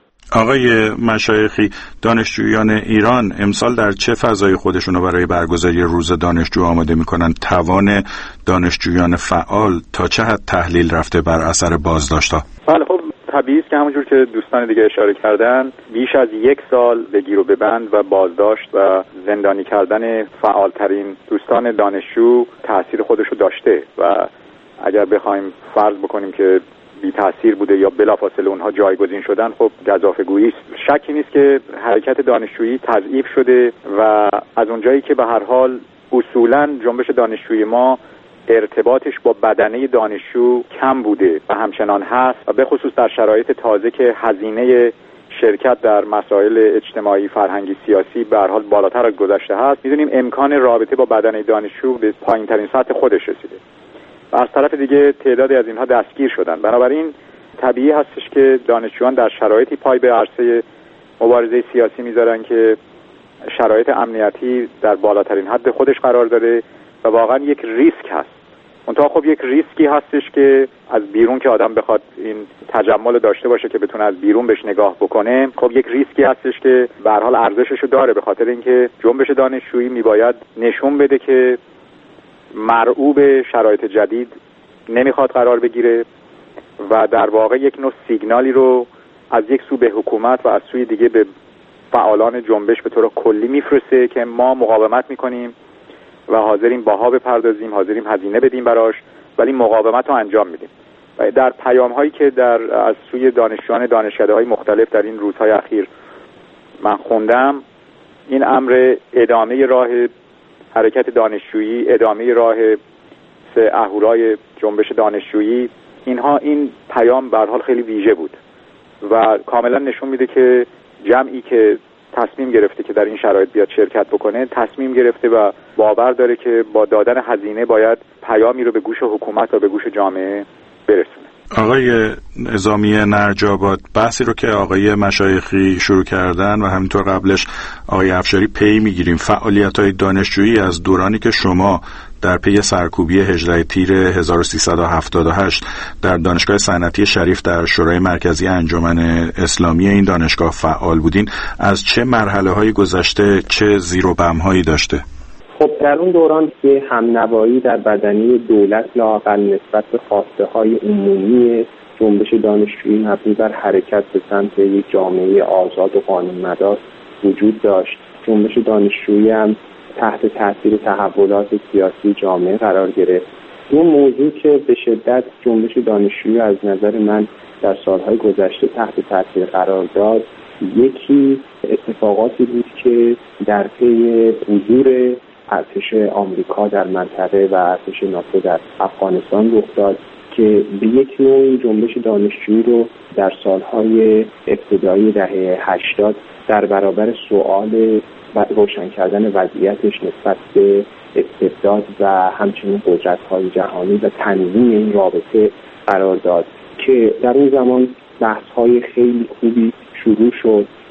آقای مشایخی، دانشجویان ایران امسال در چه فضای خودشونو برای برگزاری روز دانشجو آماده میکنن؟ توان دانشجویان فعال تا چه حد تحلیل رفته بر اثر بازداشت‌ها؟ بله، خب طبیعی است که همونجور که دوستان دیگه اشاره کردن، بیش از 1 سال به گیر و ببند و بازداشت و زندانی کردن فعالترین دوستان دانشجو تأثیر خودشو داشته و اگر بخوایم فرض بکنیم که بی تأثیر بوده یا بلافاصله اونها جایگزین شدن، خب گزافه‌گویی است. شکی نیست که حرکت دانشجویی تضعیف شده و از اونجایی که به هر حال اصولاً جنبش دانشجویی ما ارتباطش با بدنه دانشجو کم بوده و همچنان هست و به خصوص در شرایط تازه که هزینه شرکت در مسائل اجتماعی، فرهنگی، سیاسی به هر حال بالاتر از گذشته هست، می‌دونیم امکان رابطه با بدنه دانشجو به پایین‌ترین سطح خودش رسیده. و از طرف دیگه تعدادی از اینها دستگیر شدن. بنابراین طبیعی هستش که دانشجویان در شرایطی پای به عرصه مبارزه سیاسی میذارن که شرایط امنیتی در بالاترین حد خودش قرار داره و واقعا یک ریسک هست. منتها خب یک ریسکی هستش که از بیرون که آدم بخواد این تجمل داشته باشه که بتونه از بیرون بهش نگاه بکنه، خب یک ریسکی هستش که به هر حال ارزششو داره، به خاطر اینکه جنبش دانشجویی میباید نشون بده که مرعوب شرایط جدید نمیخواد قرار بگیره و در واقع یک نوع سیگنالی رو از یک سو به حکومت و از سوی دیگه به فعالان جنبش به طور کلی میفرسته که ما مقاومت میکنیم و حاضریم باها بپردازیم، حاضریم هزینه بدیم براش، ولی مقاومت رو انجام میدیم. و در پیام هایی که از سوی دانشجویان دانشکده های مختلف در این روزهای اخیر من خوندم، این امر ادامه راه حرکت دانشجویی، ادامه راه اهورای جنبش دانشجویی، اینها این پیام به هر حال خیلی ویژه بود و کاملا نشون میده که جمعی که تصمیم گرفته که در این شرایط بیاد شرکت بکنه، تصمیم گرفته و باور داره که با دادن هزینه باید پیامی رو به گوش حکومت و به گوش جامعه برسونه. آقای نظامی نرج‌آباد، بحثی رو که آقای مشایخی شروع کردن و همینطور قبلش آقای افشاری پی میگیریم، فعالیت‌های دانشجویی از دورانی که شما در پی سرکوبی 18 تیر 1378 در دانشگاه صنعتی شریف در شورای مرکزی انجمن اسلامی این دانشگاه فعال بودین، از چه مرحله‌هایی گذشته، چه زیر و بم‌هایی داشته؟ خب در اون دوران که همنوایی در بدنه دولت لااقل نسبت به خواسته‌های عمومی جنبش دانشجویی مبنی بر حرکت به سمت یک جامعه آزاد و قانونمدار وجود داشت، جنبش دانشجویی هم تحت تاثیر تحولات سیاسی جامعه قرار گرفت. اون موضوع که به شدت جنبش دانشجویی از نظر من در سالهای گذشته تحت تاثیر قرار داد، یکی اتفاقاتی بود که در پی حضور ارتش آمریکا در منطقه و ارتش ناتو در افغانستان رخ داد که به یک نوع جنبش دانشجویی رو در سالهای ابتدایی دهه 80 در برابر سوال روشن کردن وضعیتش نسبت به استبداد و همچنین قدرت‌های جهانی و تنظیم این رابطه قرار داد که در اون زمان بحث‌های خیلی خوبی شروع شد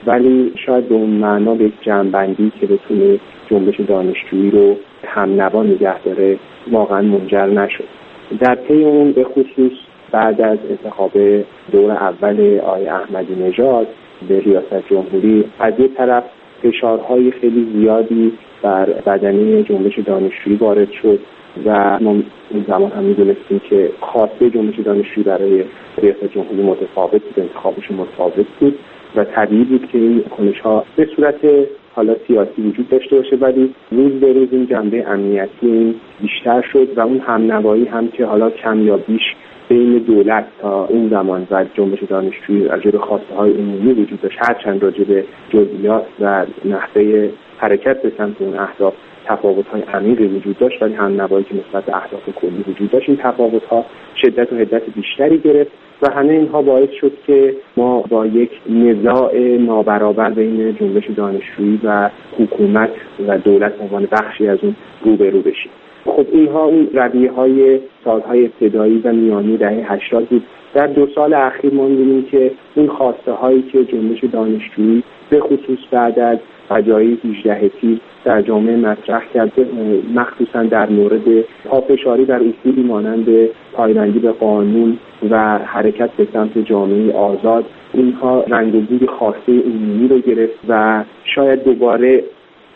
ولی شاید به اون معنا به یک جمع‌بندی که بتونه جنبش دانشجویی رو هم‌نوا نگه داره واقعا منجر نشد. در طی اون به خصوص بعد از انتخاب دور اول آقای احمدی نژاد به ریاست جمهوری، از یک طرف فشارهای خیلی زیادی بر بدنه جنبش دانشجویی وارد شد و ما این زمان هم می‌دونستیم که خواسته جنبش دانشجویی برای ریاست جمهوری متفاوت بود، انتخابش متفاوت بود و طبیعی بود که این کنش‌ها به صورت حالا سیاسی وجود داشته باشه، ولی روز به روز این جنبه امنیتی بیشتر شد و اون همنوایی هم که حالا کم یا بیش بین دولت تا اون زمان و جنبش دانشجویی راجع به خواسته‌های عمومی وجود داشت، هرچند راجع به جزئیات و نحوه حرکت به سمت اون اهداف تفاوت‌های عمیقی وجود داشت، ولی همنوایی که نسبت به اهداف کلی وجود داشت این تفاوت‌ها شدت و حدت بیشتری گرفت و همه اینها باعث شد که ما با یک نزاع نابرابر بین جنبش دانشجویی و حکومت و دولت به عنوان بخشی از اون روبرو بشیم. خب اینها اون رویه‌های سال‌های ابتدایی و میانی دهه 80 بود. در 2 سال اخیر ما می‌بینیم که این خواسته‌هایی که جنبش دانشجویی به خصوص بعد از فجایع 18 تیر در جامعه مطرح کرده، مخصوصا در مورد پافشاری در اصولی مانند پایبندی به قانون و حرکت به سمت جامعه آزاد، اینها رنگ و بوی خاصه عمومی رو گرفت و شاید دوباره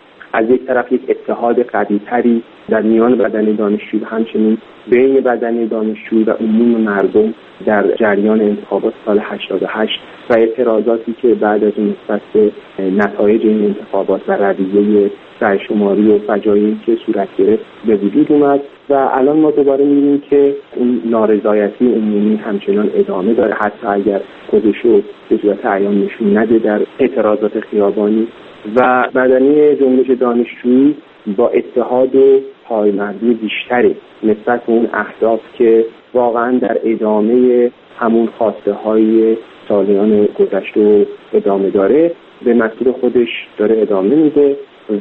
از یک طرف یک اتحاد قوی‌تری در میان بدن دانشجویی همچنین بین بدن دانشجویی و عموم مردم در جریان انتخابات سال 88 و اعتراضاتی که بعد از اون نسبت به نتایج این انتخابات و رویه رأی‌شماری و فجایعی که صورت گرفت به وجود اومد و الان ما دوباره می‌بینیم که این نارضایتی عمومی همچنان ادامه داره، حتی اگر خودشو به صورت عیان نشون نده در اعتراضات خیابانی و بدنه جنبش دانشجویی با اتحاد و پایمردی بیشتری نسبت به اون اهداف که واقعا در ادامه همون خواسته های سالیان گذشته و ادامه داره به مسیر خودش داره ادامه میده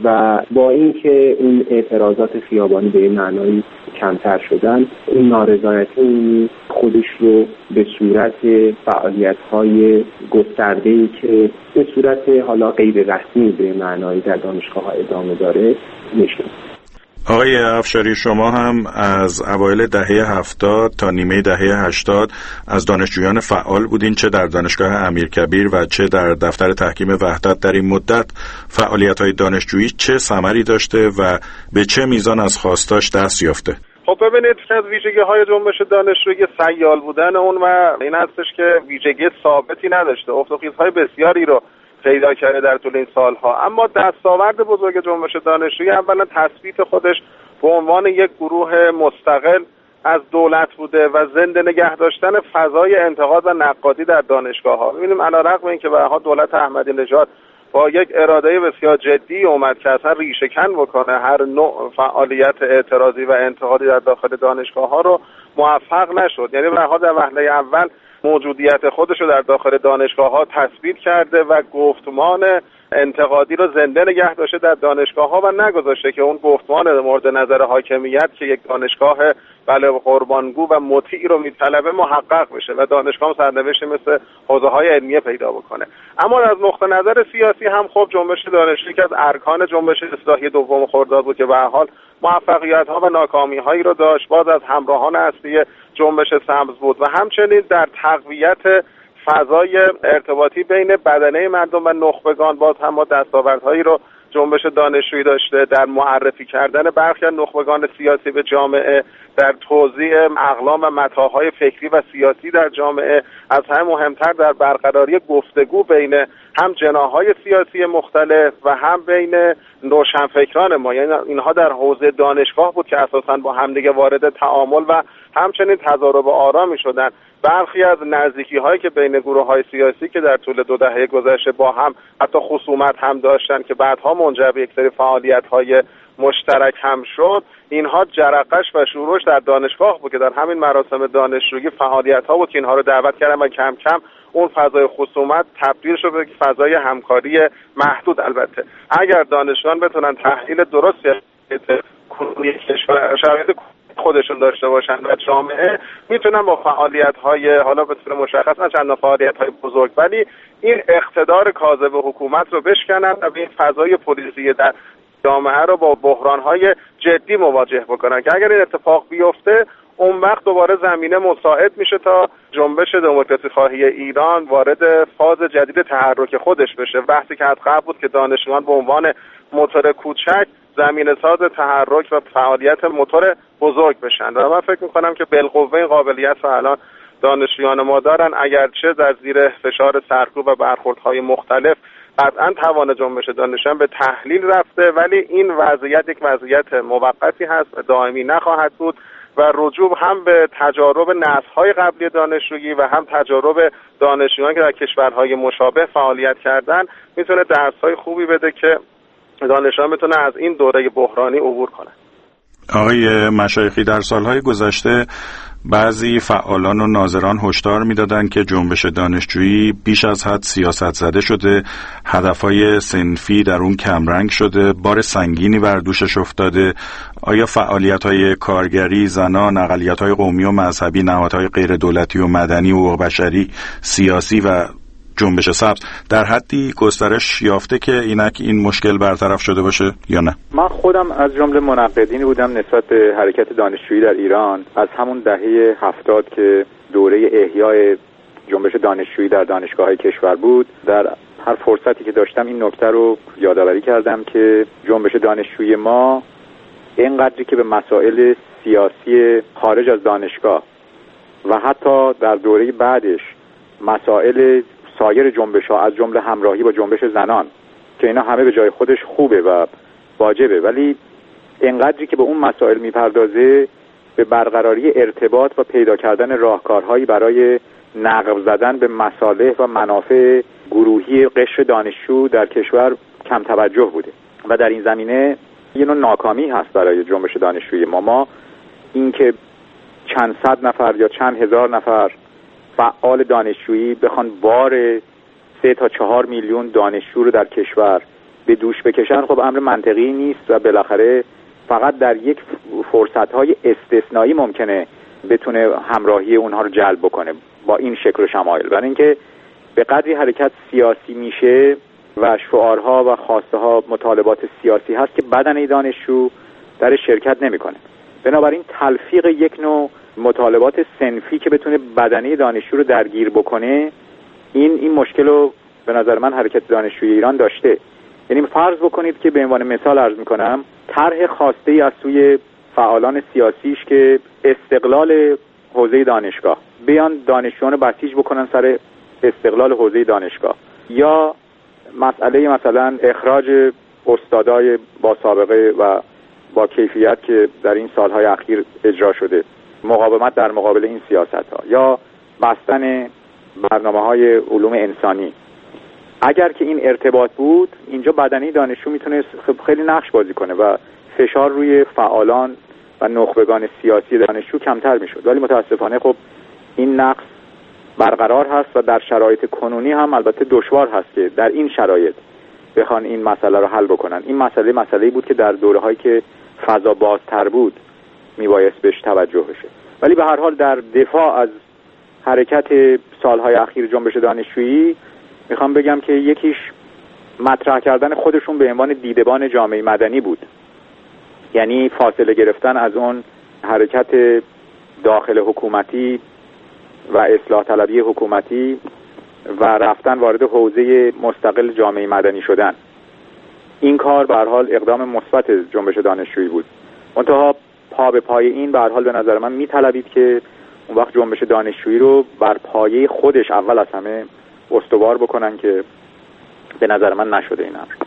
و با اینکه این اعتراضات خیابانی به این معنایی کمتر شدن، این نارضایتی خودش رو به صورت فعالیت‌های گسترده‌ای که به صورت حالا غیر رسمی به معنایی در دانشگاه‌ها ادامه داره نشون. آقای افشاری، شما هم از اوایل دهه 70 تا نیمه دهه 80 از دانشجویان فعال بودین، چه در دانشگاه امیرکبیر و چه در دفتر تحکیم وحدت. در این مدت فعالیت‌های دانشجویی چه ثمری داشته و به چه میزان از خواستاش دست یافته؟ خب ببینید که از ویژگی‌های جنبش دانشجویی سیال بودن اون و این هستش که ویژگی ثابتی نداشته، افت و خیزهای بسیاری رو پیدا کرده در طول این سالها. اما دستاورد بزرگ جنبش دانشجویی اولا تثبیت خودش به عنوان یک گروه مستقل از دولت بوده و زنده نگه داشتن فضای انتقاد و نقادی در دانشگاه‌ها. می‌بینیم علیرغم اینکه به هر حال دولت احمدی نژاد با یک اراده بسیار جدی اومد که اصلا ریشه‌کن بکنه هر نوع فعالیت اعتراضی و انتقادی در داخل دانشگاه‌ها رو، موفق نشد. یعنی به هر حال در وهله اول موجودیت خودش رو در داخل دانشگاه‌ها تثبیت کرده و گفتمان انتقادی رو زنده نگه داشته در دانشگاه‌ها و نگذاشته که اون گفتمان مورد نظر حاکمیت که یک دانشگاه بله قربانگو و مطیع رو میطلبه محقق بشه و دانشگاه سرنوشت مثل حوزه‌های علمیه پیدا بکنه. اما از نقطه نظر سیاسی هم خب جنبش دانشجویی که از ارکان جنبش اصلاحی دوم خرداد بود که به هر حال موفقیت‌ها و ناکامی‌هایی رو داشت، باز از همراهان اصلی جنبش سبز بود و همچنین در تقویت فضای ارتباطی بین بدنه مردم و نخبگان باز هم ما دستاوردهایی رو جنبش دانشجویی داشته در معرفی کردن برخی از نخبگان سیاسی به جامعه، در توزیع اقلام و متاعهای فکری و سیاسی در جامعه، از همه مهمتر در برقراری گفتگو بین هم جناح‌های سیاسی مختلف و هم بین روشنفکران ما. یعنی اینها در حوزه دانشگاه بود که اساساً با همدیگه وارد تعامل و همچنین تضارب آرا می‌شدند. برخی از نزدیکی‌هایی که بین گروه‌های سیاسی که در طول 2 دهه گذشته با هم حتی خصومت هم داشتن که بعدها منجر به یک سری فعالیت‌های مشترک هم شد، اینها جرقش و شروعش در دانشگاه بود که در همین مراسم دانشجویی فعالیت‌ها بود که اینها رو دعوت کردن و کم کم اون فضای خصومت تبدیل شد به فضای همکاری محدود. البته اگر دانشجویان بتونن تحلیل درستی کنونی کشور شرایط خودشون داشته باشن و جامعه میتونن با فعالیت‌های حالا به طور مشخص نه چندان فعالیت‌های بزرگ ولی این اقتدار کاذب حکومت رو بشکنن و این فضای پلیسی در جامعه رو با بحران‌های جدی مواجه بکنن که اگر این اتفاق بیفته اون وقت دوباره زمینه مساعد میشه تا جنبش دموکراسی خواهی ایران وارد فاز جدید تحرک خودش بشه. بحثی که از قبل بود که دانشجویان به عنوان موتور کوچک زمینه ساز تحرک و فعالیت موتور بزرگ بشن و من فکر میکنم که بالقوه این قابلیت رو الان دانشجویان ما دارن، اگرچه در زیر فشار سرکوب و برخوردهای مختلف قطعا توان جنبش دانشجویان به تحلیل رفته، ولی این وضعیت یک وضعیت موقتی هست و دائمی نخواهد بود و رجوع هم به تجارب نسل‌های قبلی دانشجویی و هم تجارب دانشجویان که در کشورهای مشابه فعالیت کردن میتونه درس‌های خوبی بده که دانشجویان بتونه از این دوره بحرانی عبور کنن. آقای مشایخی، در سالهای گذشته بعضی فعالان و ناظران هشدار میدادند که جنبش دانشجویی بیش از حد سیاست زده شده، هدفهای صنفی در اون کمرنگ شده، بار سنگینی بر دوشش افتاده. آیا فعالیت‌های کارگری، زنان، اقلیت‌های قومی و مذهبی، نهادهای غیر دولتی و مدنی، حقوق بشری، سیاسی و جنبش سبز در حدی گسترش یافته که اینک این مشکل برطرف شده باشه یا نه؟ من خودم از جمله منقدینی بودم نسبت به حرکت دانشجویی در ایران از همون دهه 70 که دوره احیای جنبش دانشجویی در دانشگاه‌های کشور بود. در هر فرصتی که داشتم این نکته رو یادآوری کردم که جنبش دانشجویی ما اینقدری که به مسائل سیاسی خارج از دانشگاه و حتی در دوره بعدش مسائل سایر جنبش‌ها از جمله همراهی با جنبش زنان که اینا همه به جای خودش خوبه و واجبه، ولی اینقدری که به اون مسائل میپردازه به برقراری ارتباط و پیدا کردن راهکارهایی برای نقب زدن به مصالح و منافع گروهی قشر دانشجو در کشور کم توجه بوده و در این زمینه یه نوع ناکامی هست برای جنبش دانشجویی ما اینکه چند صد نفر یا چند هزار نفر فعال دانشجویی بخوان بار 3 تا 4 میلیون دانشجو رو در کشور به دوش بکشن، خب امر منطقی نیست و بالاخره فقط در یک فرصت‌های استثنایی ممکنه بتونه همراهی اونها رو جلب بکنه با این شکل و شمایل. برای اینکه به قدری حرکت سیاسی میشه و شعارها و خواسته‌ها مطالبات سیاسی هست که بدن دانشجو در شرکت نمی‌کنه. بنابراین تلفیق یک نوع مطالبات صنفی که بتونه بدنه دانشجو رو درگیر بکنه این مشکل رو به نظر من حرکت دانشجویی ایران داشته. یعنی فرض بکنید که به عنوان مثال عرض میکنم طرح خواسته از سوی فعالان سیاسیش که استقلال حوزه دانشگاه، بیان دانشجویان رو بسیج بکنن سر استقلال حوزه دانشگاه، یا مسئله مثلا اخراج استادای با سابقه و با کیفیت که در این سالهای اخیر اجرا شده، مقاومت در مقابل این سیاست‌ها، یا بستن برنامه‌های علوم انسانی. اگر که این ارتباط بود اینجا بدنه دانشجو میتونه خیلی نقش بازی کنه و فشار روی فعالان و نخبگان سیاسی دانشجو کمتر میشد، ولی متاسفانه خب این نقص برقرار هست و در شرایط کنونی هم البته دشوار هست که در این شرایط بخوان این مسئله رو حل بکنن. این مسئله‌ای بود که در دوره‌هایی که فضا بازتر بود میبایست بهش توجه بشه. ولی به هر حال در دفاع از حرکت سالهای اخیر جنبش دانشجویی میخوام بگم که یکیش مطرح کردن خودشون به عنوان دیدبان جامعه مدنی بود، یعنی فاصله گرفتن از اون حرکت داخل حکومتی و اصلاح طلبی حکومتی و رفتن وارد حوزه مستقل جامعه مدنی شدن. این کار به هر حال اقدام مثبت جنبش دانشجویی بود. منتها پا به پای این به هر حال به نظر من میطلبید که اون وقت جنبش دانشجویی رو بر پایه خودش اول از همه استوار بکنن که به نظر من نشده این امر.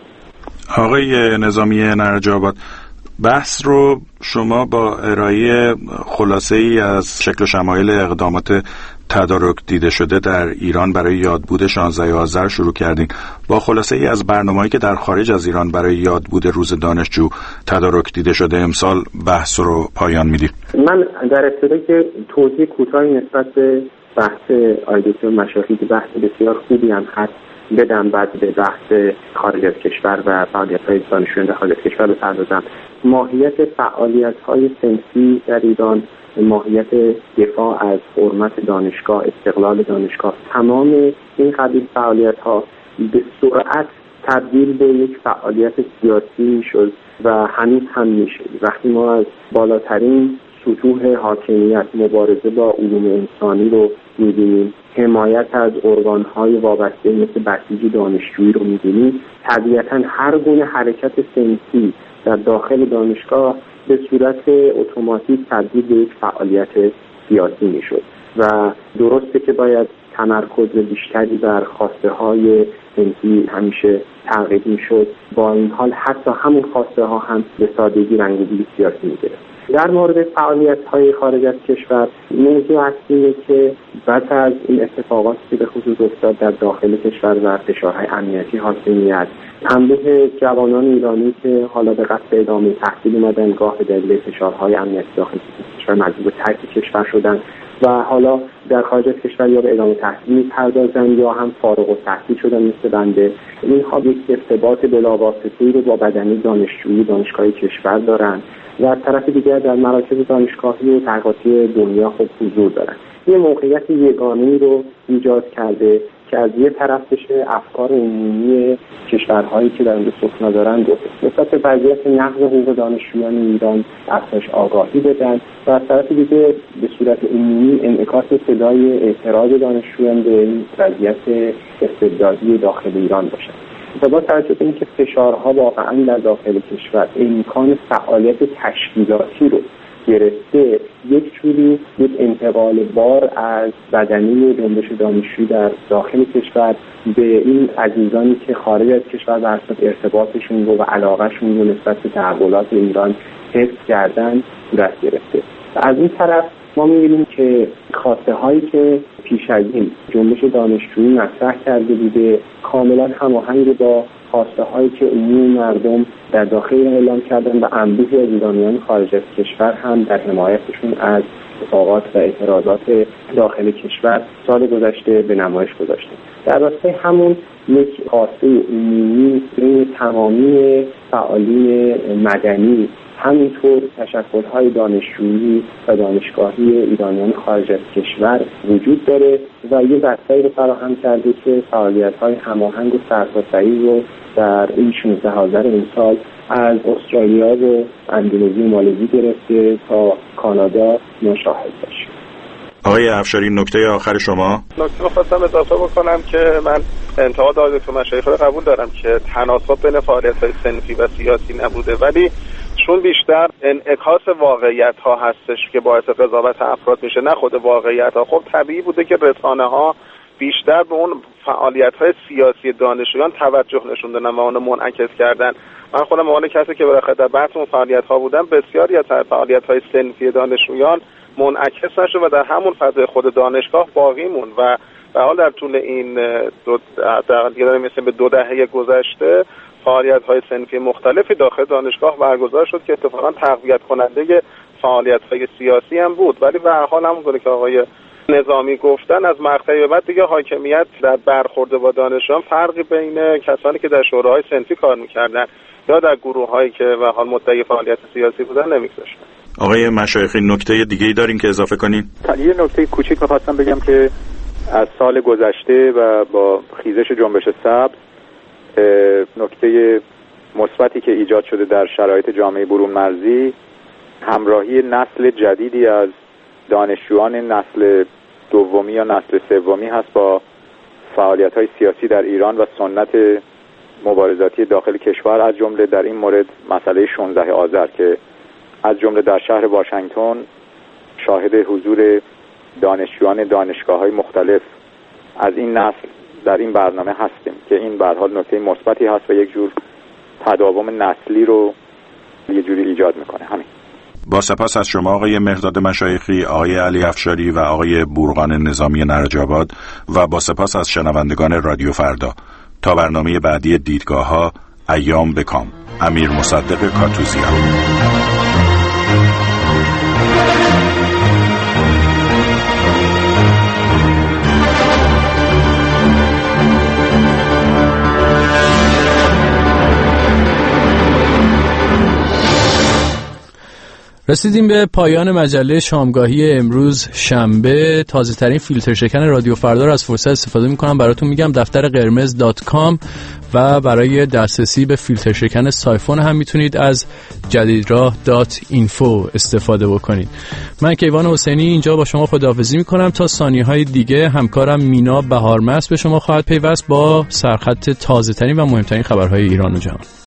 آقای نظامی نرج‌آباد، بحث رو شما با ارائه خلاصه‌ای از شکل و شمایل اقدامات تدارک دیده شده در ایران برای یادبود 16 آذر شروع کردین. با خلاصه‌ای از برنامه‌ای که در خارج از ایران برای یادبود روز دانشجو تدارک دیده شده امسال بحث رو پایان میدیم. من در ابتدا که توضیح کوتاهی نسبت به بحث آقای دکتر مشایخی که بحث بسیار خوبی هم هست بدم، بعد به بحث خارج از کشور و فعالیت‌های دانشجویان در خارج از کشور بپردازم. ماهیت فعالیت‌های صنفی در ایران، ماهیت دفاع از حرمت دانشگاه، استقلال دانشگاه، تمام این قبیل فعالیت‌ها به سرعت تبدیل به یک فعالیت سیاسی شد و هنوز هم میشه. وقتی ما از بالاترین سطوح حاکمیت مبارزه با علوم انسانی رو می‌بینیم، حمایت از ارگان‌های وابسته مثل بسیج دانشجویی رو می‌بینیم، طبیعتاً هر گونه حرکت صنفی در داخل دانشگاه به صورت اتوماتیک تبدیل به یک فعالیت سیاسی میشد و درسته که باید تمرکز بیشتری بر خواسته‌های صنفی همیشه تحقیق میشد، با این حال حتی همون خواسته‌ها هم به سادگی رنگ و بوی سیاسی می‌گرفت. در مورد فعالیت‌های خارج از کشور موضوع اصلیه که بعد از این اتفاقاتی که به خصوص افتاد در داخل کشور و فشارهای امنیتی حاکمیت، انبوه جوانان ایرانی که حالا به قصد ادامه تحصیل اومدن، گاه به دلیل فشارهای امنیتی داخل کشور مجبور به ترک کشور شدن و حالا در خارج از کشور یا به ادامه تحصیل می‌پردازن یا هم فارغ التحصیل شدن مثل بنده. اینها یک ارتباط بلاواسطه‌ای رو با بدنه دانشجویی دانشگاهی کشور دارن و از طرف دیگر در مراکز دانشگاهی و تحقیقاتی دنیا خب حضور دارن. یه موقعیت یگانه‌ای رو ایجاد کرده که از یه طرف بشه افکار عمومی کشورهایی که در اونجا سکنا دارن نسبت به وضعیت نقض حقوق دانشجویان ایران ازش آگاهی بدن و از طرف دیگه به صورت عمومی انعکاس صدای اعتراض دانشجویان به این وضعیت استبدادی داخل ایران باشه. و با توجه به اینکه فشارها واقعا در داخل کشور امکان فعالیت تشکیلاتی رو گرفته، یک جوری یک انتقال بار از بدنه جنبش دانشجویی در داخل کشور به این عزیزانی که خارج از کشور بر اساس ارتباطشون و علاقهشون رو نسبت به تحولات ایران حفظ کردن صورت گرفته. و از این طرف ما می‌بینیم که خواسته هایی که پیش از این جنبش دانشجویی مطرح کرده بوده کاملا هماهنگ با خواسته هایی که عموم مردم در داخل اعلام کردن و انبوهی از ایرانیان خارج از کشور هم در حمایتشون از اتفاقات و اعتراضات داخل کشور سال گذشته به نمایش گذاشته. در راستای همون یک خواسته عمومی بین تمامی فعالین مدنی، همینطور تشکل‌های دانشجویی و دانشگاهی ایرانیان خارج از کشور وجود داره و یه بستری رو فراهم کرده که فعالیت‌های هماهنگ و سرتاسری رو در این 16 آذر امسال از استرالیا و اندونزی و مالزی گرفته تا کانادا مشاهده بشه. آقای افشاری، نکته آخر شما؟ نکته خواستم اضافه بکنم که من انتقاد آقای دکتر مشایخی رو قبول دارم که تناسب بین فعالیت‌های صنفی و سیاسی نبوده، ولی چون بیشتر انعکاس واقعیت ها هستش که باعث قضاوت افراد میشه نه خود واقعیت ها، خب طبیعی بوده که رسانه ها بیشتر به اون فعالیت های سیاسی دانشجویان توجه نشون دادن و اون منعکس کردن. من خودم عنوان کسی که بالاخره در بحث اون فعالیت ها بودم، بسیاری از فعالیت های صنفی دانشجویان منعکس نشد و در همون فضای خود دانشگاه باقی موند و به حال در طول این مثلا به 2 دهه گذشته فعالیت‌های صنفی مختلفی داخل دانشگاه برگزار شد که اتفاقاً تقویت کننده فعالیت‌های سیاسی هم بود، ولی به هر حال همونطوری که آقای نظامی گفتن از مقطعی به بعد دیگه حاکمیت در برخورد با دانشجویان فرقی بین کسانی که در شورای صنفی کار می‌کردن یا در گروه‌هایی که به حال مدعی فعالیت سیاسی بودن نمی‌گذاشتن. آقای مشایخی، نکته دیگه‌ای دارین که اضافه کنین؟ یه نکته کوچیک می‌خواستم بگم که از سال گذشته و با خیزش جنبش سبز نکته مثبتی که ایجاد شده در شرایط جامعه برون مرزی، همراهی نسل جدیدی از دانشجویان نسل دومی یا نسل سومی هست با فعالیت‌های سیاسی در ایران و سنت مبارزاتی داخل کشور، از جمله در این مورد مسئله 16 آذر که از جمله در شهر واشنگتن شاهد حضور دانشجویان دانشگاه‌های مختلف از این نسل در این برنامه هستیم که این به هر حال نکته مثبتی هست و یک جور تداوم نسلی رو یه جوری ایجاد میکنه. همین. با سپاس از شما آقای مهرداد مشایخی، آقای علی افشاری و آقای بورقان نظامی نرج‌آباد و با سپاس از شنوندگان رادیو فردا. تا برنامه بعدی دیدگاه‌ها، ایام بکام. امیر مصدق کاتوزیان. رسیدیم به پایان مجله شامگاهی امروز شنبه. تازه ترین فیلتر شکن رادیو فردا رو از فرصت استفاده میکنم براتون میگم دفتر قرمز.com و برای دسترسی به فیلتر شکن سایفون هم میتونید از جدیدراه.info استفاده بکنید. من کیوان حسینی اینجا با شما خداحافظی میکنم تا ثانیه‌های دیگه. همکارم مینا بهارمست به شما خواهد پیوست با سرخط تازه ترین و مهمترین خبرهای ایران و جهان.